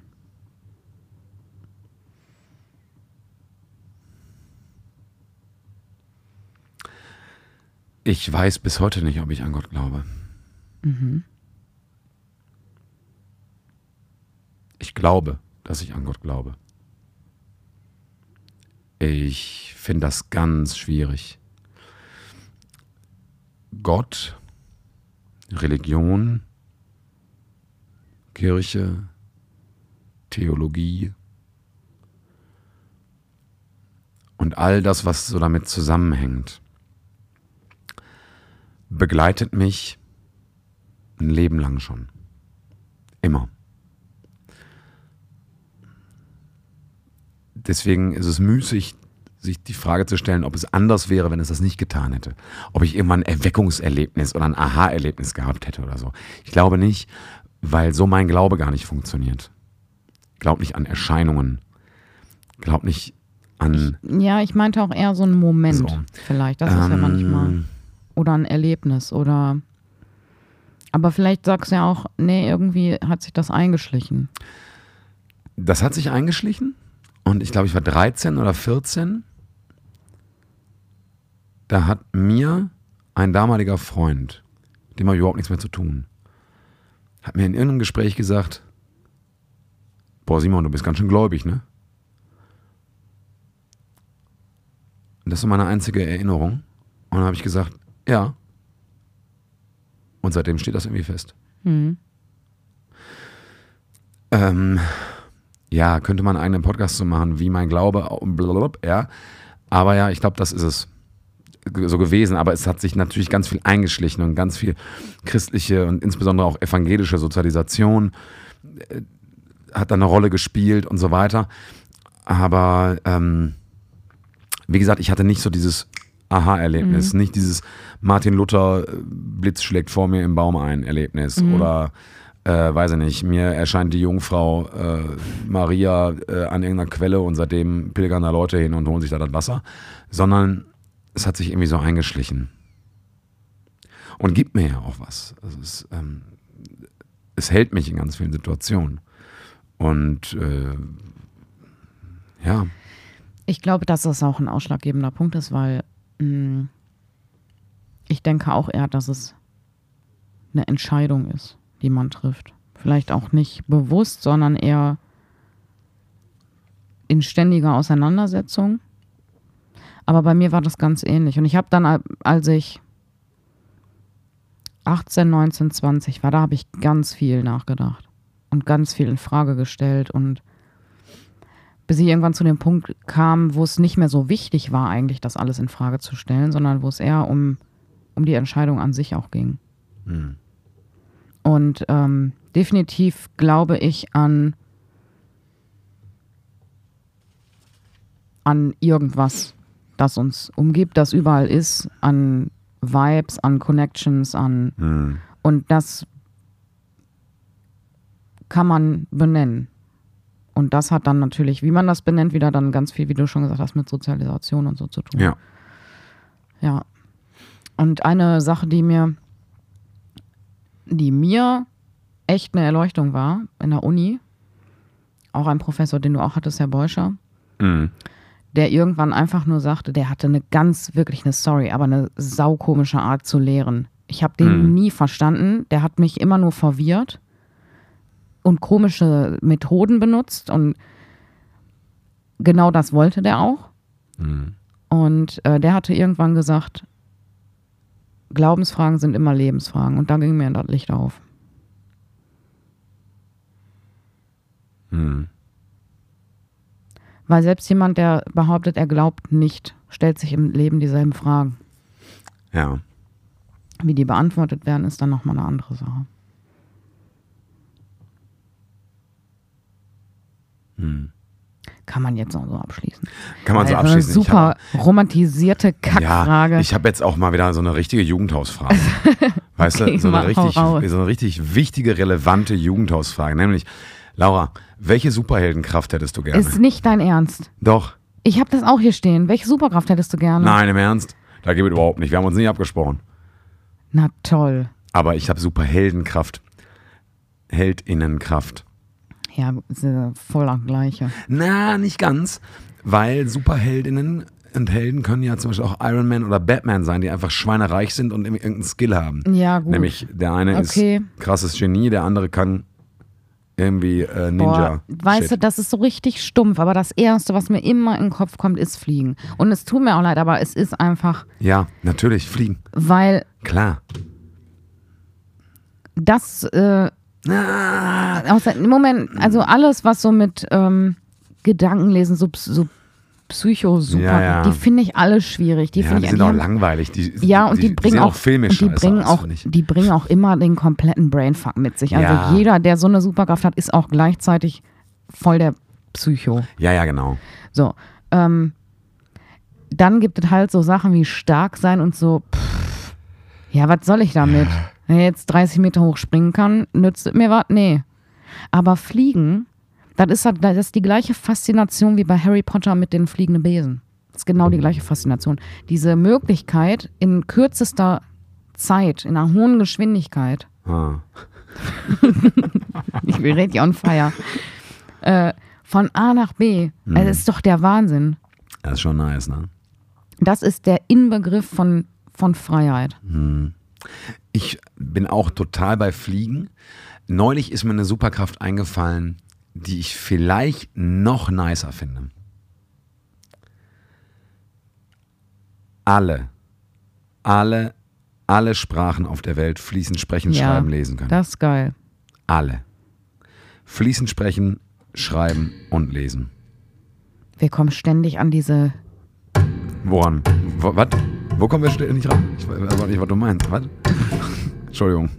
Ich weiß bis heute nicht, ob ich an Gott glaube. Mhm. Ich glaube, dass ich an Gott glaube. Ich finde das ganz schwierig. Gott, Religion, Kirche, Theologie und all das, was so damit zusammenhängt, begleitet mich ein Leben lang schon. Immer. Deswegen ist es müßig, sich die Frage zu stellen, ob es anders wäre, wenn es das nicht getan hätte. Ob ich irgendwann ein Erweckungserlebnis oder ein Aha-Erlebnis gehabt hätte oder so. Ich glaube nicht, weil so mein Glaube gar nicht funktioniert. Ich glaube nicht an Erscheinungen. Ich glaube nicht an... Ja, ich meinte auch eher so einen Moment So. vielleicht. Das ist ja Ähm, manchmal. Oder ein Erlebnis oder... Aber vielleicht sagst du ja auch, nee, irgendwie hat sich das eingeschlichen. Das hat sich eingeschlichen und ich glaube, ich war dreizehn oder vierzehn. Da hat mir ein damaliger Freund, dem habe ich überhaupt nichts mehr zu tun, hat mir in irgendeinem Gespräch gesagt, boah Simon, du bist ganz schön gläubig, ne? Und das ist meine einzige Erinnerung. Und dann habe ich gesagt, ja. Und seitdem steht das irgendwie fest. Mhm. Ähm, ja, könnte man einen eigenen Podcast zu machen, wie mein Glaube, blablabla, ja. Aber ja, ich glaube, das ist es so gewesen. Aber es hat sich natürlich ganz viel eingeschlichen und ganz viel christliche und insbesondere auch evangelische Sozialisation äh, hat da eine Rolle gespielt und so weiter. Aber ähm, wie gesagt, ich hatte nicht so dieses Aha-Erlebnis, mhm. nicht dieses Martin Luther Blitz schlägt vor mir im Baum ein Erlebnis mhm. oder äh, weiß ich nicht, mir erscheint die Jungfrau äh, Maria äh, an irgendeiner Quelle und seitdem pilgern da Leute hin und holen sich da das Wasser, sondern es hat sich irgendwie so eingeschlichen und gibt mir ja auch was. Also es, ähm, es hält mich in ganz vielen Situationen und äh, ja. Ich glaube, dass das auch ein ausschlaggebender Punkt ist, weil mh, ich denke auch eher, dass es eine Entscheidung ist, die man trifft. Vielleicht auch nicht bewusst, sondern eher in ständiger Auseinandersetzung. Aber bei mir war das ganz ähnlich. Und ich habe dann, als ich achtzehn, neunzehn, zwanzig war, da habe ich ganz viel nachgedacht und ganz viel in Frage gestellt und bis ich irgendwann zu dem Punkt kam, wo es nicht mehr so wichtig war, eigentlich das alles in Frage zu stellen, sondern wo es eher um, um die Entscheidung an sich auch ging. Mhm. Und ähm, definitiv glaube ich an, an irgendwas, das uns umgibt, das überall ist, an Vibes, an Connections, an Mhm. und das kann man benennen. Und das hat dann natürlich, wie man das benennt, wieder dann ganz viel, wie du schon gesagt hast, mit Sozialisation und so zu tun. Ja. Ja. Und eine Sache, die mir, die mir echt eine Erleuchtung war in der Uni, auch ein Professor, den du auch hattest, Herr Beuscher, Mhm. der irgendwann einfach nur sagte, der hatte eine ganz, wirklich eine, sorry, aber eine saukomische Art zu lehren. Ich habe den Mhm. nie verstanden. Der hat mich immer nur verwirrt und komische Methoden benutzt und genau das wollte der auch. Mhm. Und äh, der hatte irgendwann gesagt, Glaubensfragen sind immer Lebensfragen und da ging mir das Licht auf. Mhm. Weil selbst jemand, der behauptet, er glaubt nicht, stellt sich im Leben dieselben Fragen. Ja. Wie die beantwortet werden, ist dann nochmal eine andere Sache. Mhm. Kann man jetzt auch so abschließen. Kann man so Also abschließen. Eine super ich hab, romantisierte Kackfrage. Ja, ich habe jetzt auch mal wieder so eine richtige Jugendhausfrage. Weißt okay, du, so eine, richtig, so raus. eine richtig wichtige, relevante Jugendhausfrage. Nämlich, Laura, welche Superheldenkraft hättest du gerne? Ist nicht dein Ernst. Doch. Ich habe das auch hier stehen. Welche Superkraft hättest du gerne? Nein, im Ernst? Da geht es überhaupt nicht. Wir haben uns nicht abgesprochen. Na toll. Aber ich habe Superheldenkraft. Heldinnenkraft. Ja, ist ja voller Gleiche. Na, nicht ganz. Weil Superheldinnen und Helden können ja zum Beispiel auch Iron Man oder Batman sein, die einfach schweinereich sind und irgendeinen Skill haben. Ja, gut. Nämlich der eine Okay. ist krasses Genie, der andere kann irgendwie äh, Ninja. Boah, weißt Shit. du, das ist so richtig stumpf, aber das Erste, was mir immer in den Kopf kommt, ist Fliegen. Und es tut mir auch leid, aber es ist einfach, Ja, natürlich, fliegen. weil Klar. das, äh, Ah, außer, im Moment, also alles, was so mit ähm, Gedankenlesen, so, so Psycho-Super, Ja, ja. die finde ich alle schwierig. Die, ja, find die ich, sind die auch haben- langweilig. Die, Ja, und die, bringen sehen auch, filmisch und die scheiße bringen aus, auch, finde ich. die bringen auch immer den kompletten Brainfuck mit sich. Also Ja. jeder, der so eine Superkraft hat, ist auch gleichzeitig voll der Psycho. Ja, ja, genau. So, ähm, dann gibt es halt so Sachen wie stark sein und so, pff, ja, was soll ich damit? Wenn ich jetzt dreißig Meter hoch springen kann, nützt es mir was? Nee. Aber Fliegen, das ist, halt- das ist die gleiche Faszination wie bei Harry Potter mit den fliegenden Besen. Das ist genau die gleiche Faszination. Diese Möglichkeit in kürzester Zeit, in einer hohen Geschwindigkeit, Ah. ich bin richtig on fire, äh, von A nach B, Mhm. das ist doch der Wahnsinn. Das ist schon nice, ne? Das ist der Inbegriff von, von Freiheit. Ich bin auch total bei Fliegen. Neulich ist mir eine Superkraft eingefallen, die ich vielleicht noch nicer finde. Alle, alle, alle Sprachen auf der Welt fließend sprechen, Ja, schreiben, lesen können. Das ist geil. Alle. Fließend sprechen, schreiben und lesen. Wir kommen ständig an diese, Woran? Wo, was? Wo kommen wir ständig nicht ran? Ich weiß nicht, was du meinst. Was? Entschuldigung.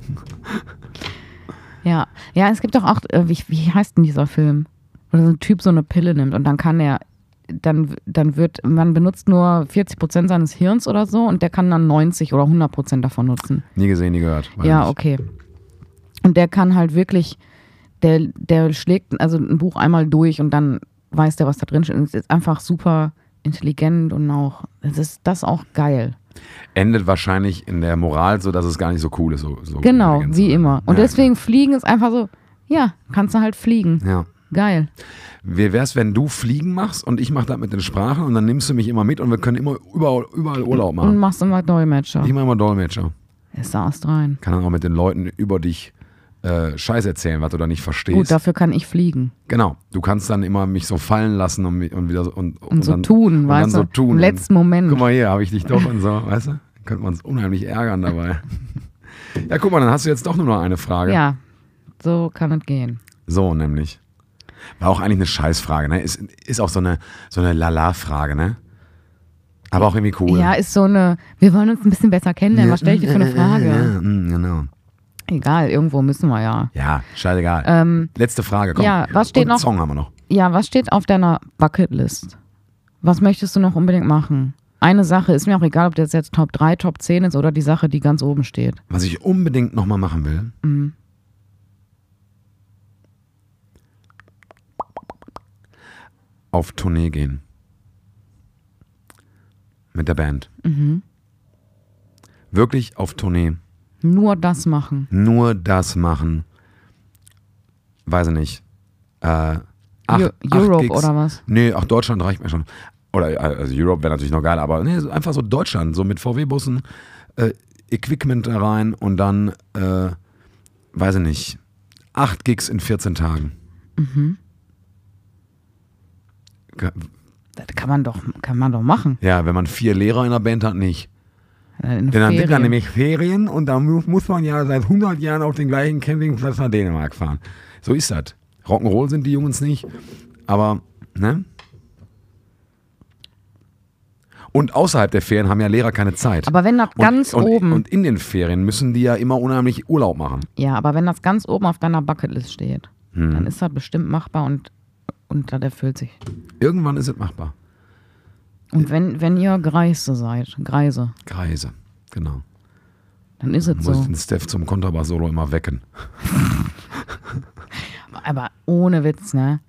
ja, ja, es gibt doch auch, äh, wie, wie heißt denn dieser Film? Wo so ein Typ so eine Pille nimmt und dann kann er, dann, dann wird, man benutzt nur vierzig Prozent seines Hirns oder so und der kann dann neunzig oder hundert Prozent davon nutzen. Nie gesehen, nie gehört. Weiß Ja, nicht. okay. Und der kann halt wirklich, der, der schlägt also ein Buch einmal durch und dann weiß der, was da drin steht. Und es ist einfach super intelligent und auch, es ist das auch geil. Endet wahrscheinlich in der Moral so, dass es gar nicht so cool ist. So, so Genau, intelligent zu wie sein. immer. Und Ja, deswegen fliegen ist einfach so, ja, kannst du halt fliegen. klar. Ja. Geil. Wie wär's, wenn du Fliegen machst und ich mach das mit den Sprachen und dann nimmst du mich immer mit und wir können immer überall, überall Urlaub Und machen. machst immer Dolmetscher. Ich mach immer Dolmetscher. Ist da erst rein. Kann dann auch mit den Leuten über dich äh, Scheiß erzählen, was du da nicht verstehst. Gut, dafür kann ich fliegen. Genau. Du kannst dann immer mich so fallen lassen und, mi- und wieder so und, Und, so dann, tun, und weißt dann so du? tun. Im letzten Moment. Guck mal hier, habe ich dich doch und so, weißt du? Könnte man uns unheimlich ärgern dabei. Ja, guck mal, dann hast du jetzt doch nur noch eine Frage. Ja, so kann es gehen. So, nämlich. War auch eigentlich eine Scheißfrage, ne? Ist, ist auch so eine, so eine Lala-Frage, ne? Aber auch irgendwie cool. Ja, ist so eine, wir wollen uns ein bisschen besser kennenlernen. Was stelle ich dir für eine Frage? Ja, mm, genau. Egal, irgendwo müssen wir ja. Ja, scheißegal. Ähm, Letzte Frage, komm. ja, was steht Und noch? einen Song haben wir noch. Ja, was steht auf deiner Bucketlist? Was möchtest du noch unbedingt machen? Eine Sache, ist mir auch egal, ob das jetzt Top drei, Top zehn ist oder die Sache, die ganz oben steht. Was ich unbedingt nochmal machen will. Mhm. Auf Tournee gehen. Mit der Band. Mhm. Wirklich auf Tournee. Nur das machen. Nur das machen. Weiß ich nicht. Äh, acht, Eu- acht Europe Gigs. oder was? Nee, auch Deutschland reicht mir schon. Oder äh, also Europe wäre natürlich noch geil, aber nee, so einfach so Deutschland, so mit V W-Bussen, äh, Equipment da rein und dann, äh, weiß ich nicht, acht Gigs in vierzehn Tagen. Mhm. Ge- Das kann man doch, kann man doch machen. Ja, wenn man vier Lehrer in der Band hat, nicht. Äh, In Denn dann sind dann Ferien. nämlich Ferien und da mu- muss man ja seit hundert Jahren auf den gleichen Campingplatz nach Dänemark fahren. So ist das. Rock'n'Roll sind die Jungs nicht, aber, ne? Und außerhalb der Ferien haben ja Lehrer keine Zeit. Aber wenn das und, ganz und, oben, Und in den Ferien müssen die ja immer unheimlich Urlaub machen. ja, aber wenn das ganz oben auf deiner Bucketlist steht, Hm. dann ist das bestimmt machbar und Und das erfüllt sich. Irgendwann ist es machbar. Und wenn, wenn ihr Greise seid, Greise, Greise, genau. dann ist es Muss so. ich den Steph zum Kontrabass-Solo immer wecken. Aber ohne Witz, ne?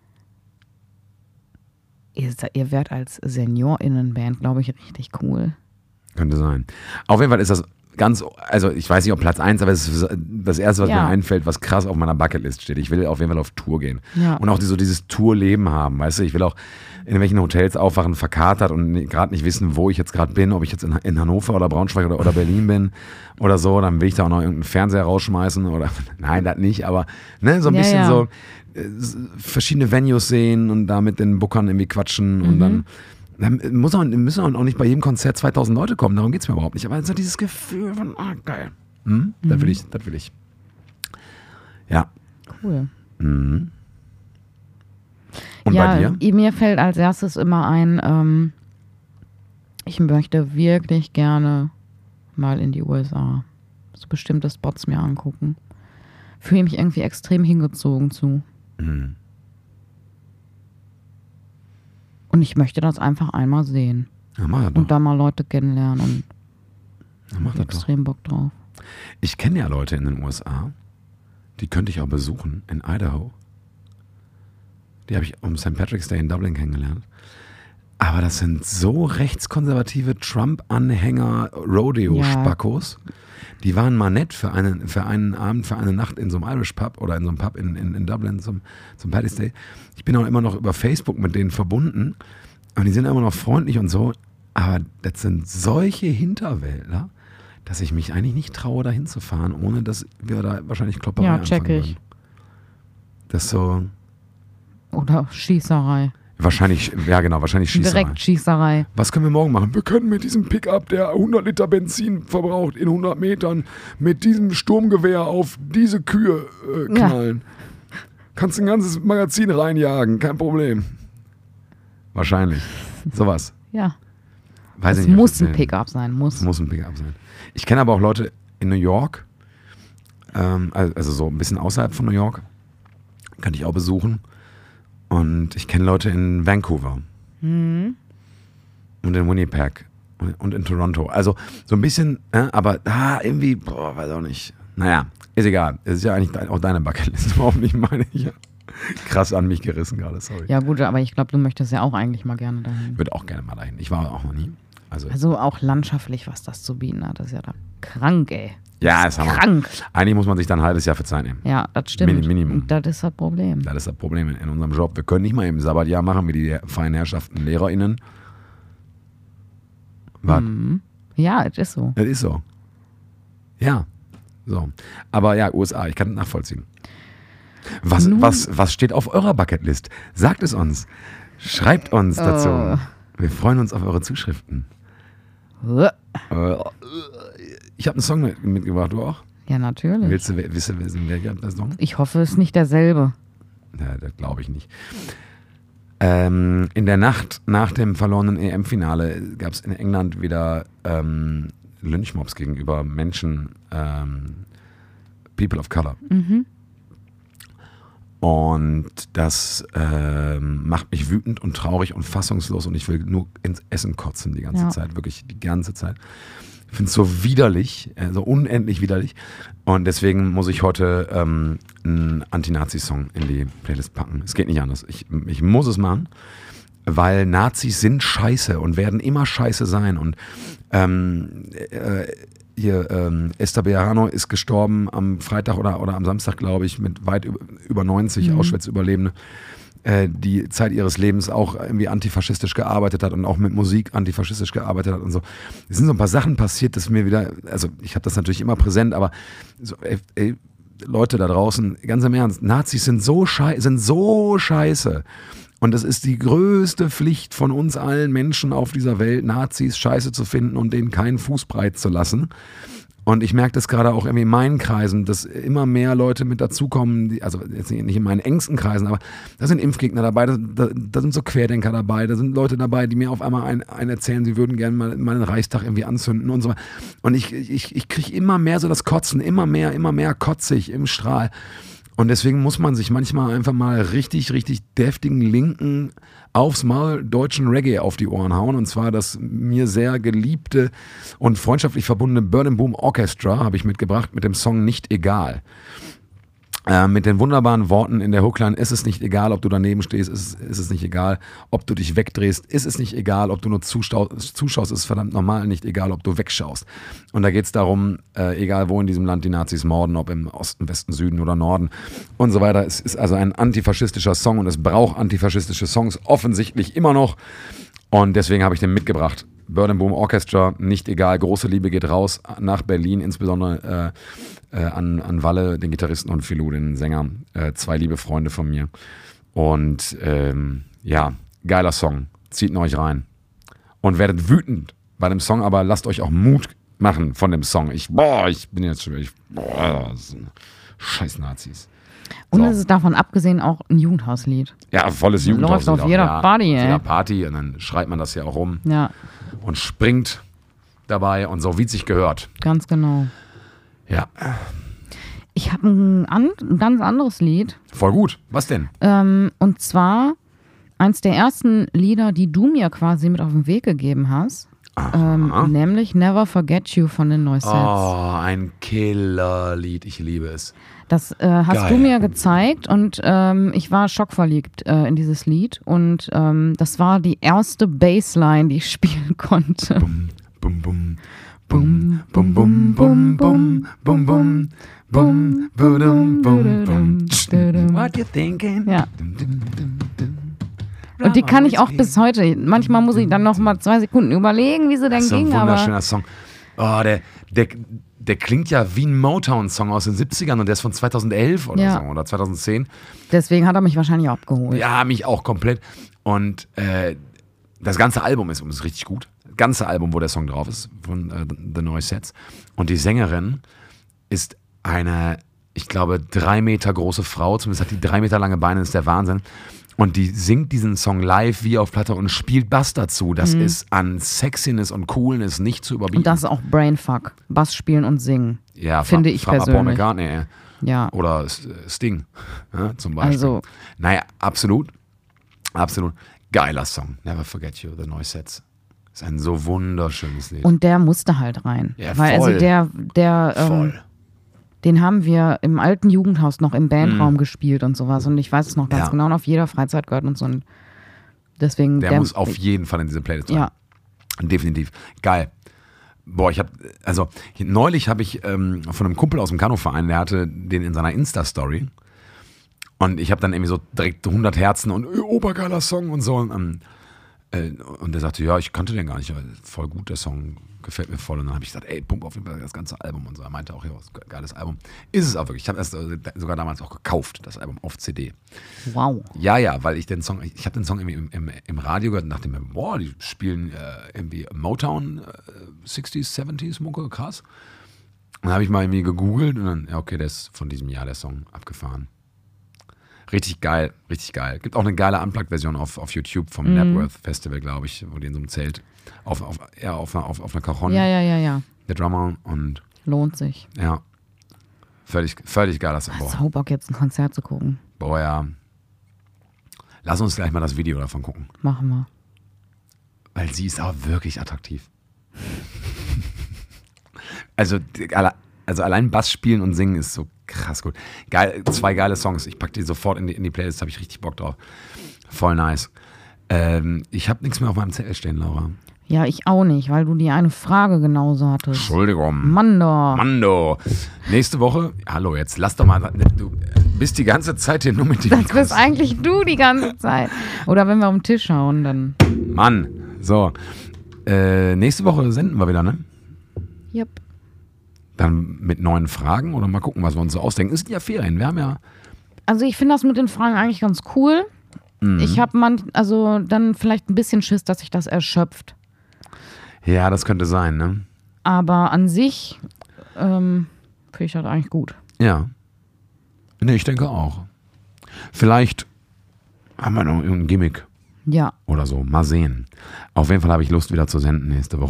Ihr, ihr werdet als SeniorInnenband, glaube ich, richtig cool. Könnte sein. Auf jeden Fall ist das ganz, also ich weiß nicht, ob Platz eins, aber es ist das Erste, was Ja. mir einfällt, was krass auf meiner Bucketlist steht. Ich will auf jeden Fall auf Tour gehen. Ja. Und auch so dieses Tourleben haben, weißt du? Ich will auch in welchen Hotels aufwachen, verkatert und gerade nicht wissen, wo ich jetzt gerade bin, ob ich jetzt in, in Hannover oder Braunschweig oder, oder Berlin bin oder so. Dann will ich da auch noch irgendeinen Fernseher rausschmeißen oder, nein, das nicht, aber ne, so ein Ja, bisschen ja. so äh, verschiedene Venues sehen und da mit den Bookern irgendwie quatschen und Mhm. dann Dann muss auch, müssen auch nicht bei jedem Konzert zweitausend Leute kommen, darum geht es mir überhaupt nicht. Aber so dieses Gefühl von, ah, geil. Hm? Mhm. Das will ich, das will ich. Ja. Cool. Mhm. Und ja, bei dir? mir fällt als erstes immer ein, ähm, ich möchte wirklich gerne mal in die U S A. So bestimmte Spots mir angucken. Fühle mich irgendwie extrem hingezogen zu. Mhm. Und ich möchte das einfach einmal sehen. Ja, mach das doch. Und da mal Leute kennenlernen und Ja, mach hab das doch. extrem Bock drauf. Ich kenne ja Leute in den U S A, die könnte ich auch besuchen, in Idaho. Die habe ich um Sankt Patrick's Day in Dublin kennengelernt. Aber das sind so rechtskonservative Trump-Anhänger Rodeo-Spackos. Die waren mal nett für einen, für einen Abend, für eine Nacht in so einem Irish Pub oder in so einem Pub in, in, in Dublin zum, zum Paddy's Day. Ich bin auch immer noch über Facebook mit denen verbunden und die sind immer noch freundlich und so. Aber das sind solche Hinterwäldler, dass ich mich eigentlich nicht traue, da hinzufahren, ohne dass wir da wahrscheinlich Klopperei Ja, anfangen check ich. würden. Das ist so, Oder Schießerei. wahrscheinlich, ja genau, wahrscheinlich Schießerei. Direkt Schießerei. Was können wir morgen machen? Wir können mit diesem Pickup, der hundert Liter Benzin verbraucht, in hundert Metern mit diesem Sturmgewehr auf diese Kühe äh, knallen. Ja. Kannst ein ganzes Magazin reinjagen, kein Problem. Wahrscheinlich. Sowas. Ja. Weiß Es ich nicht, ob muss das ein sehen. Pickup sein, muss. Es muss ein Pickup sein. Ich kenne aber auch Leute in New York, ähm, also so ein bisschen außerhalb von New York, kann ich auch besuchen. Und ich kenne Leute in Vancouver Mhm. und in Winnipeg und, und in Toronto. Also so ein bisschen, äh, aber da irgendwie, boah, weiß auch nicht. Naja, ist egal. Es ist ja eigentlich dein, auch deine Bucketlist, überhaupt nicht meine. Ich hab krass an mich gerissen gerade, sorry. Ja gut, aber ich glaube, du möchtest ja auch eigentlich mal gerne dahin. Ich würde auch gerne mal dahin. Ich war auch noch nie. Also, Also auch landschaftlich, was das zu bieten hat, das ist ja da krank, ey. ja, ist Hammer. Krank. Eigentlich muss man sich dann ein halbes Jahr für Zeit nehmen. Ja, das stimmt. Min- Minimum. Und das ist das Problem. Das ist das Problem in unserem Job. Wir können nicht mal im Sabbatjahr machen, wie die feinen Herrschaften LehrerInnen. Was? Mhm. Ja, es ist so. Das ist so. Ja. So. Aber ja, U S A, ich kann das nachvollziehen. Was, Nun- was, was steht auf eurer Bucketlist? Sagt es uns. Schreibt uns dazu. Oh. Wir freuen uns auf eure Zuschriften. Äh, Äh, Ich habe einen Song mit- mitgebracht, du auch? Ja, natürlich. Willst du wissen, wissen welcher der Song? Ich hoffe, es ist nicht derselbe. Ja, das glaube ich nicht. Ähm, in der Nacht nach dem verlorenen E M-Finale gab es in England wieder ähm, Lynchmobs gegenüber Menschen, ähm, People of Color. Mhm. Und das ähm, macht mich wütend und traurig und fassungslos und ich will nur ins Essen kotzen die ganze Ja. Zeit, wirklich die ganze Zeit. Ich finde es so widerlich, äh, so unendlich widerlich. Und deswegen muss ich heute ähm, einen Anti-Nazi-Song in die Playlist packen. Es geht nicht anders. Ich, ich muss es machen, weil Nazis sind scheiße und werden immer scheiße sein. Und ähm, äh, hier, ähm, Esther Bejarano ist gestorben am Freitag oder, oder am Samstag, glaube ich, mit weit über, über neunzig Mhm. Auschwitz-Überlebende, äh, die Zeit ihres Lebens auch irgendwie antifaschistisch gearbeitet hat und auch mit Musik antifaschistisch gearbeitet hat und so. Es sind so ein paar Sachen passiert, dass mir wieder, also ich habe das natürlich immer präsent, aber so, ey, ey, Leute da draußen, ganz im Ernst, Nazis sind so scheiße, sind so scheiße. Und es ist die größte Pflicht von uns allen Menschen auf dieser Welt, Nazis scheiße zu finden und denen keinen Fuß breit zu lassen. Und ich merke das gerade auch irgendwie in meinen Kreisen, dass immer mehr Leute mit dazukommen, die, also jetzt nicht in meinen engsten Kreisen, aber da sind Impfgegner dabei, da, da, da sind so Querdenker dabei, da sind Leute dabei, die mir auf einmal ein, ein erzählen, sie würden gerne mal meinen Reichstag irgendwie anzünden und so weiter. Und ich, ich, ich kriege immer mehr so das Kotzen, immer mehr, immer mehr kotzig im Strahl. Und deswegen muss man sich manchmal einfach mal richtig, richtig deftigen, linken, aufs Maul deutschen Reggae auf die Ohren hauen. Und zwar das mir sehr geliebte und freundschaftlich verbundene Burning Boom Orchestra habe ich mitgebracht mit dem Song Nicht Egal. Äh, mit den wunderbaren Worten in der Hookline: ist es nicht egal, ob du daneben stehst, ist, ist es nicht egal, ob du dich wegdrehst, ist es nicht egal, ob du nur zuschaust, zuschaust ist verdammt normal nicht egal, ob du wegschaust. Und da geht es darum, äh, egal wo in diesem Land die Nazis morden, ob im Osten, Westen, Süden oder Norden und so weiter. Es ist also ein antifaschistischer Song und es braucht antifaschistische Songs offensichtlich immer noch. Und deswegen habe ich den mitgebracht. Burning Boom Orchestra, Nicht egal, große Liebe geht raus nach Berlin, insbesondere äh, äh, an, an Walle, den Gitarristen, und Philou, den Sänger, äh, zwei liebe Freunde von mir. Und ähm, ja, geiler Song, zieht ihn euch rein. Und werdet wütend bei dem Song, aber lasst euch auch Mut machen von dem Song. Ich, boah, ich bin jetzt schon, ich, boah, das sind scheiß Nazis. Und So. es ist davon abgesehen auch ein Jugendhauslied. Ja, volles Jugendhaus. Läuft auf jeder ja, Party, auf ey. jeder Party, und dann schreit man das ja auch rum. Ja, Und springt dabei und so, wie es sich gehört. ganz genau. Ja, Ich habe ein, an, ein ganz anderes Lied. voll gut. Was denn? Ähm, und zwar eins der ersten Lieder, die du mir quasi mit auf den Weg gegeben hast. Ähm, nämlich Never Forget You von den Noisettes. Oh, ein Killerlied. Ich liebe es. Das äh, hast Geil. du mir gezeigt und ähm, ich war schockverliebt äh, in dieses Lied. Und ähm, das war die erste Bassline, die ich spielen konnte. Bum, bum, bum. Bum, bum, bum, bum, bum, bum, bum. Bum, budum, bum, bum. What you thinking? Ja. Und die kann ich auch bis heute. Manchmal muss ich dann noch mal zwei Sekunden überlegen, wie sie denn Das ist so ein ging. Aber wunderschöner Song. Oh, der, der, der klingt ja wie ein Motown-Song aus den siebzigern und der ist von zweitausendelf oder Ja. so oder zweitausendzehn. deswegen hat er mich wahrscheinlich auch abgeholt. Ja, mich auch komplett. Und äh, das ganze Album ist, ist richtig gut. Das ganze Album, wo der Song drauf ist, von äh, The Noisettes. Und die Sängerin ist eine, ich glaube, drei Meter große Frau. Zumindest hat die drei Meter lange Beine, das ist der Wahnsinn. Und die singt diesen Song live wie auf Platte und spielt Bass dazu. Das Mhm. ist an Sexiness und Coolness nicht zu überbieten. Und das ist auch Brainfuck. Bass spielen und singen. ja, finde fra- ich frag mal Paul persönlich. McCartney, ey. Ja. Oder S- Sting, ja, zum Beispiel. Also- naja, absolut. Absolut. Geiler Song. Never Forget You, The Noisettes. Ist ein so wunderschönes Lied. Und der musste halt rein. Ja, Weil voll. also der, der ähm, Voll. den haben wir im alten Jugendhaus noch im Bandraum gespielt und sowas. Und ich weiß es noch ganz Ja. genau. Und auf jeder Freizeit gehört uns so ein. Deswegen. Der, muss auf jeden Fall in diese Playlist rein. Ja. Definitiv. Geil. Boah, ich habe, also neulich habe ich ähm, von einem Kumpel aus dem Kanuverein, der hatte den in seiner Insta-Story. Und ich habe dann irgendwie so direkt hundert Herzen und äh, obergeiler Song und so. Und, ähm, äh, und der sagte, ja, ich kannte den gar nicht, aber voll gut, der Song gefällt mir voll. Und dann habe ich gesagt, ey, pump auf jeden Fall das ganze Album und so. Er meinte auch, ja, das ist ein geiles Album. Ist es auch wirklich. Ich habe es äh, sogar damals auch gekauft, das Album auf C D. Wow. Ja, ja, weil ich den Song, ich, ich habe den Song irgendwie im, im, im Radio gehört und dachte mir, boah, die spielen äh, irgendwie Motown, äh, sechziger, siebziger Mucke, krass. Und dann habe ich mal irgendwie gegoogelt und dann, ja, okay, der ist von diesem Jahr, der Song, abgefahren. Richtig geil, richtig geil. Gibt auch eine geile Unplugged-Version auf, auf YouTube vom Mhm. Napworth Festival, glaube ich, wo die in so einem Zelt auf, auf, ja, auf, einer- auf, auf einer Cajon, Ja, ja, ja, ja. der Drummer und Lohnt sich. ja, völlig, völlig geil. Das, boah, So Bock, jetzt ein Konzert zu gucken. boah, ja. Lass uns gleich mal das Video davon gucken. Machen wir. Weil sie ist auch wirklich attraktiv. also, die- alle- also allein Bass spielen und singen ist so krass gut. Geil, zwei geile Songs. Ich packe die sofort in die, in die Playlist, habe ich richtig Bock drauf. Voll nice. Ähm, ich habe nichts mehr auf meinem Zettel stehen, Laura. Ja, ich auch nicht, weil du die eine Frage genauso hattest. Entschuldigung. Mando. Mando. Nächste Woche, hallo, jetzt lass doch mal, du bist die ganze Zeit hier nur mit dem Das Mikros. bist eigentlich du die ganze Zeit. Oder wenn wir auf den Tisch schauen, dann. Mann, so. Äh, nächste Woche senden wir wieder, ne? Yep. Dann mit neuen Fragen oder mal gucken, was wir uns so ausdenken. Es sind ja Ferien, wir haben ja... Also ich finde das mit den Fragen eigentlich ganz cool. Mhm. Ich habe man, also dann vielleicht ein bisschen Schiss, dass sich das erschöpft. Ja, das könnte sein, ne? Aber an sich ähm, finde ich das eigentlich gut. Ja. Ne, ich denke auch. Vielleicht haben wir noch irgendein Gimmick Ja. oder so. Mal sehen. Auf jeden Fall habe ich Lust, wieder zu senden nächste Woche.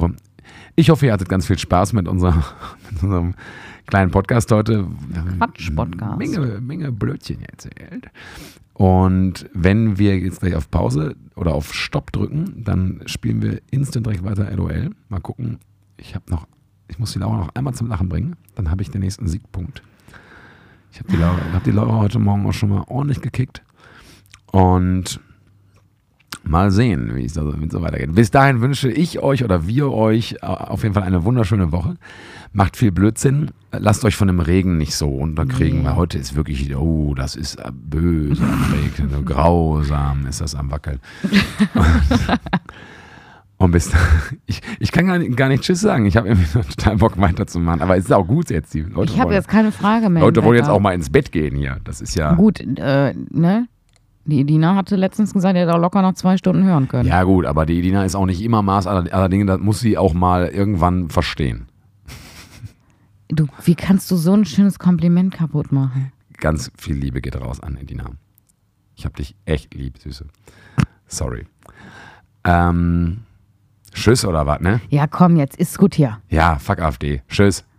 Ich hoffe, ihr hattet ganz viel Spaß mit, unser, mit unserem kleinen Podcast heute. Quatsch-Podcast. Menge, Menge Blödchen erzählt. Und wenn wir jetzt gleich auf Pause oder auf Stopp drücken, dann spielen wir instant direkt weiter L O L. Mal gucken. Ich habe noch, ich muss die Laura noch einmal zum Lachen bringen. Dann habe ich den nächsten Siegpunkt. Ich habe die, hab die Laura heute Morgen auch schon mal ordentlich gekickt. Und mal sehen, wie es da so weitergeht. Bis dahin wünsche ich euch oder wir euch auf jeden Fall eine wunderschöne Woche. Macht viel Blödsinn. Lasst euch von dem Regen nicht so unterkriegen, nee. Weil heute ist wirklich, oh, das ist böse am Regen. So grausam ist das am Wackeln. Und, und bis ich, ich kann gar nicht, gar nicht Tschüss sagen. Ich habe irgendwie total Bock weiterzumachen. Aber es ist auch gut jetzt. Die Leute ich habe jetzt keine Frage mehr. Leute wollen jetzt auch mal ins Bett gehen hier. Das ist ja... Gut, äh, ne? Die Edina hatte letztens gesagt, er hätte auch locker noch zwei Stunden hören können. Ja gut, aber die Edina ist auch nicht immer Maß aller Dinge, das muss sie auch mal irgendwann verstehen. Du, wie kannst du so ein schönes Kompliment kaputt machen? Ganz viel Liebe geht raus an Edina. Ich hab dich echt lieb, Süße. Sorry. Ähm, tschüss oder was, ne? Ja komm, jetzt ist gut hier. Ja, fuck AfD. Tschüss.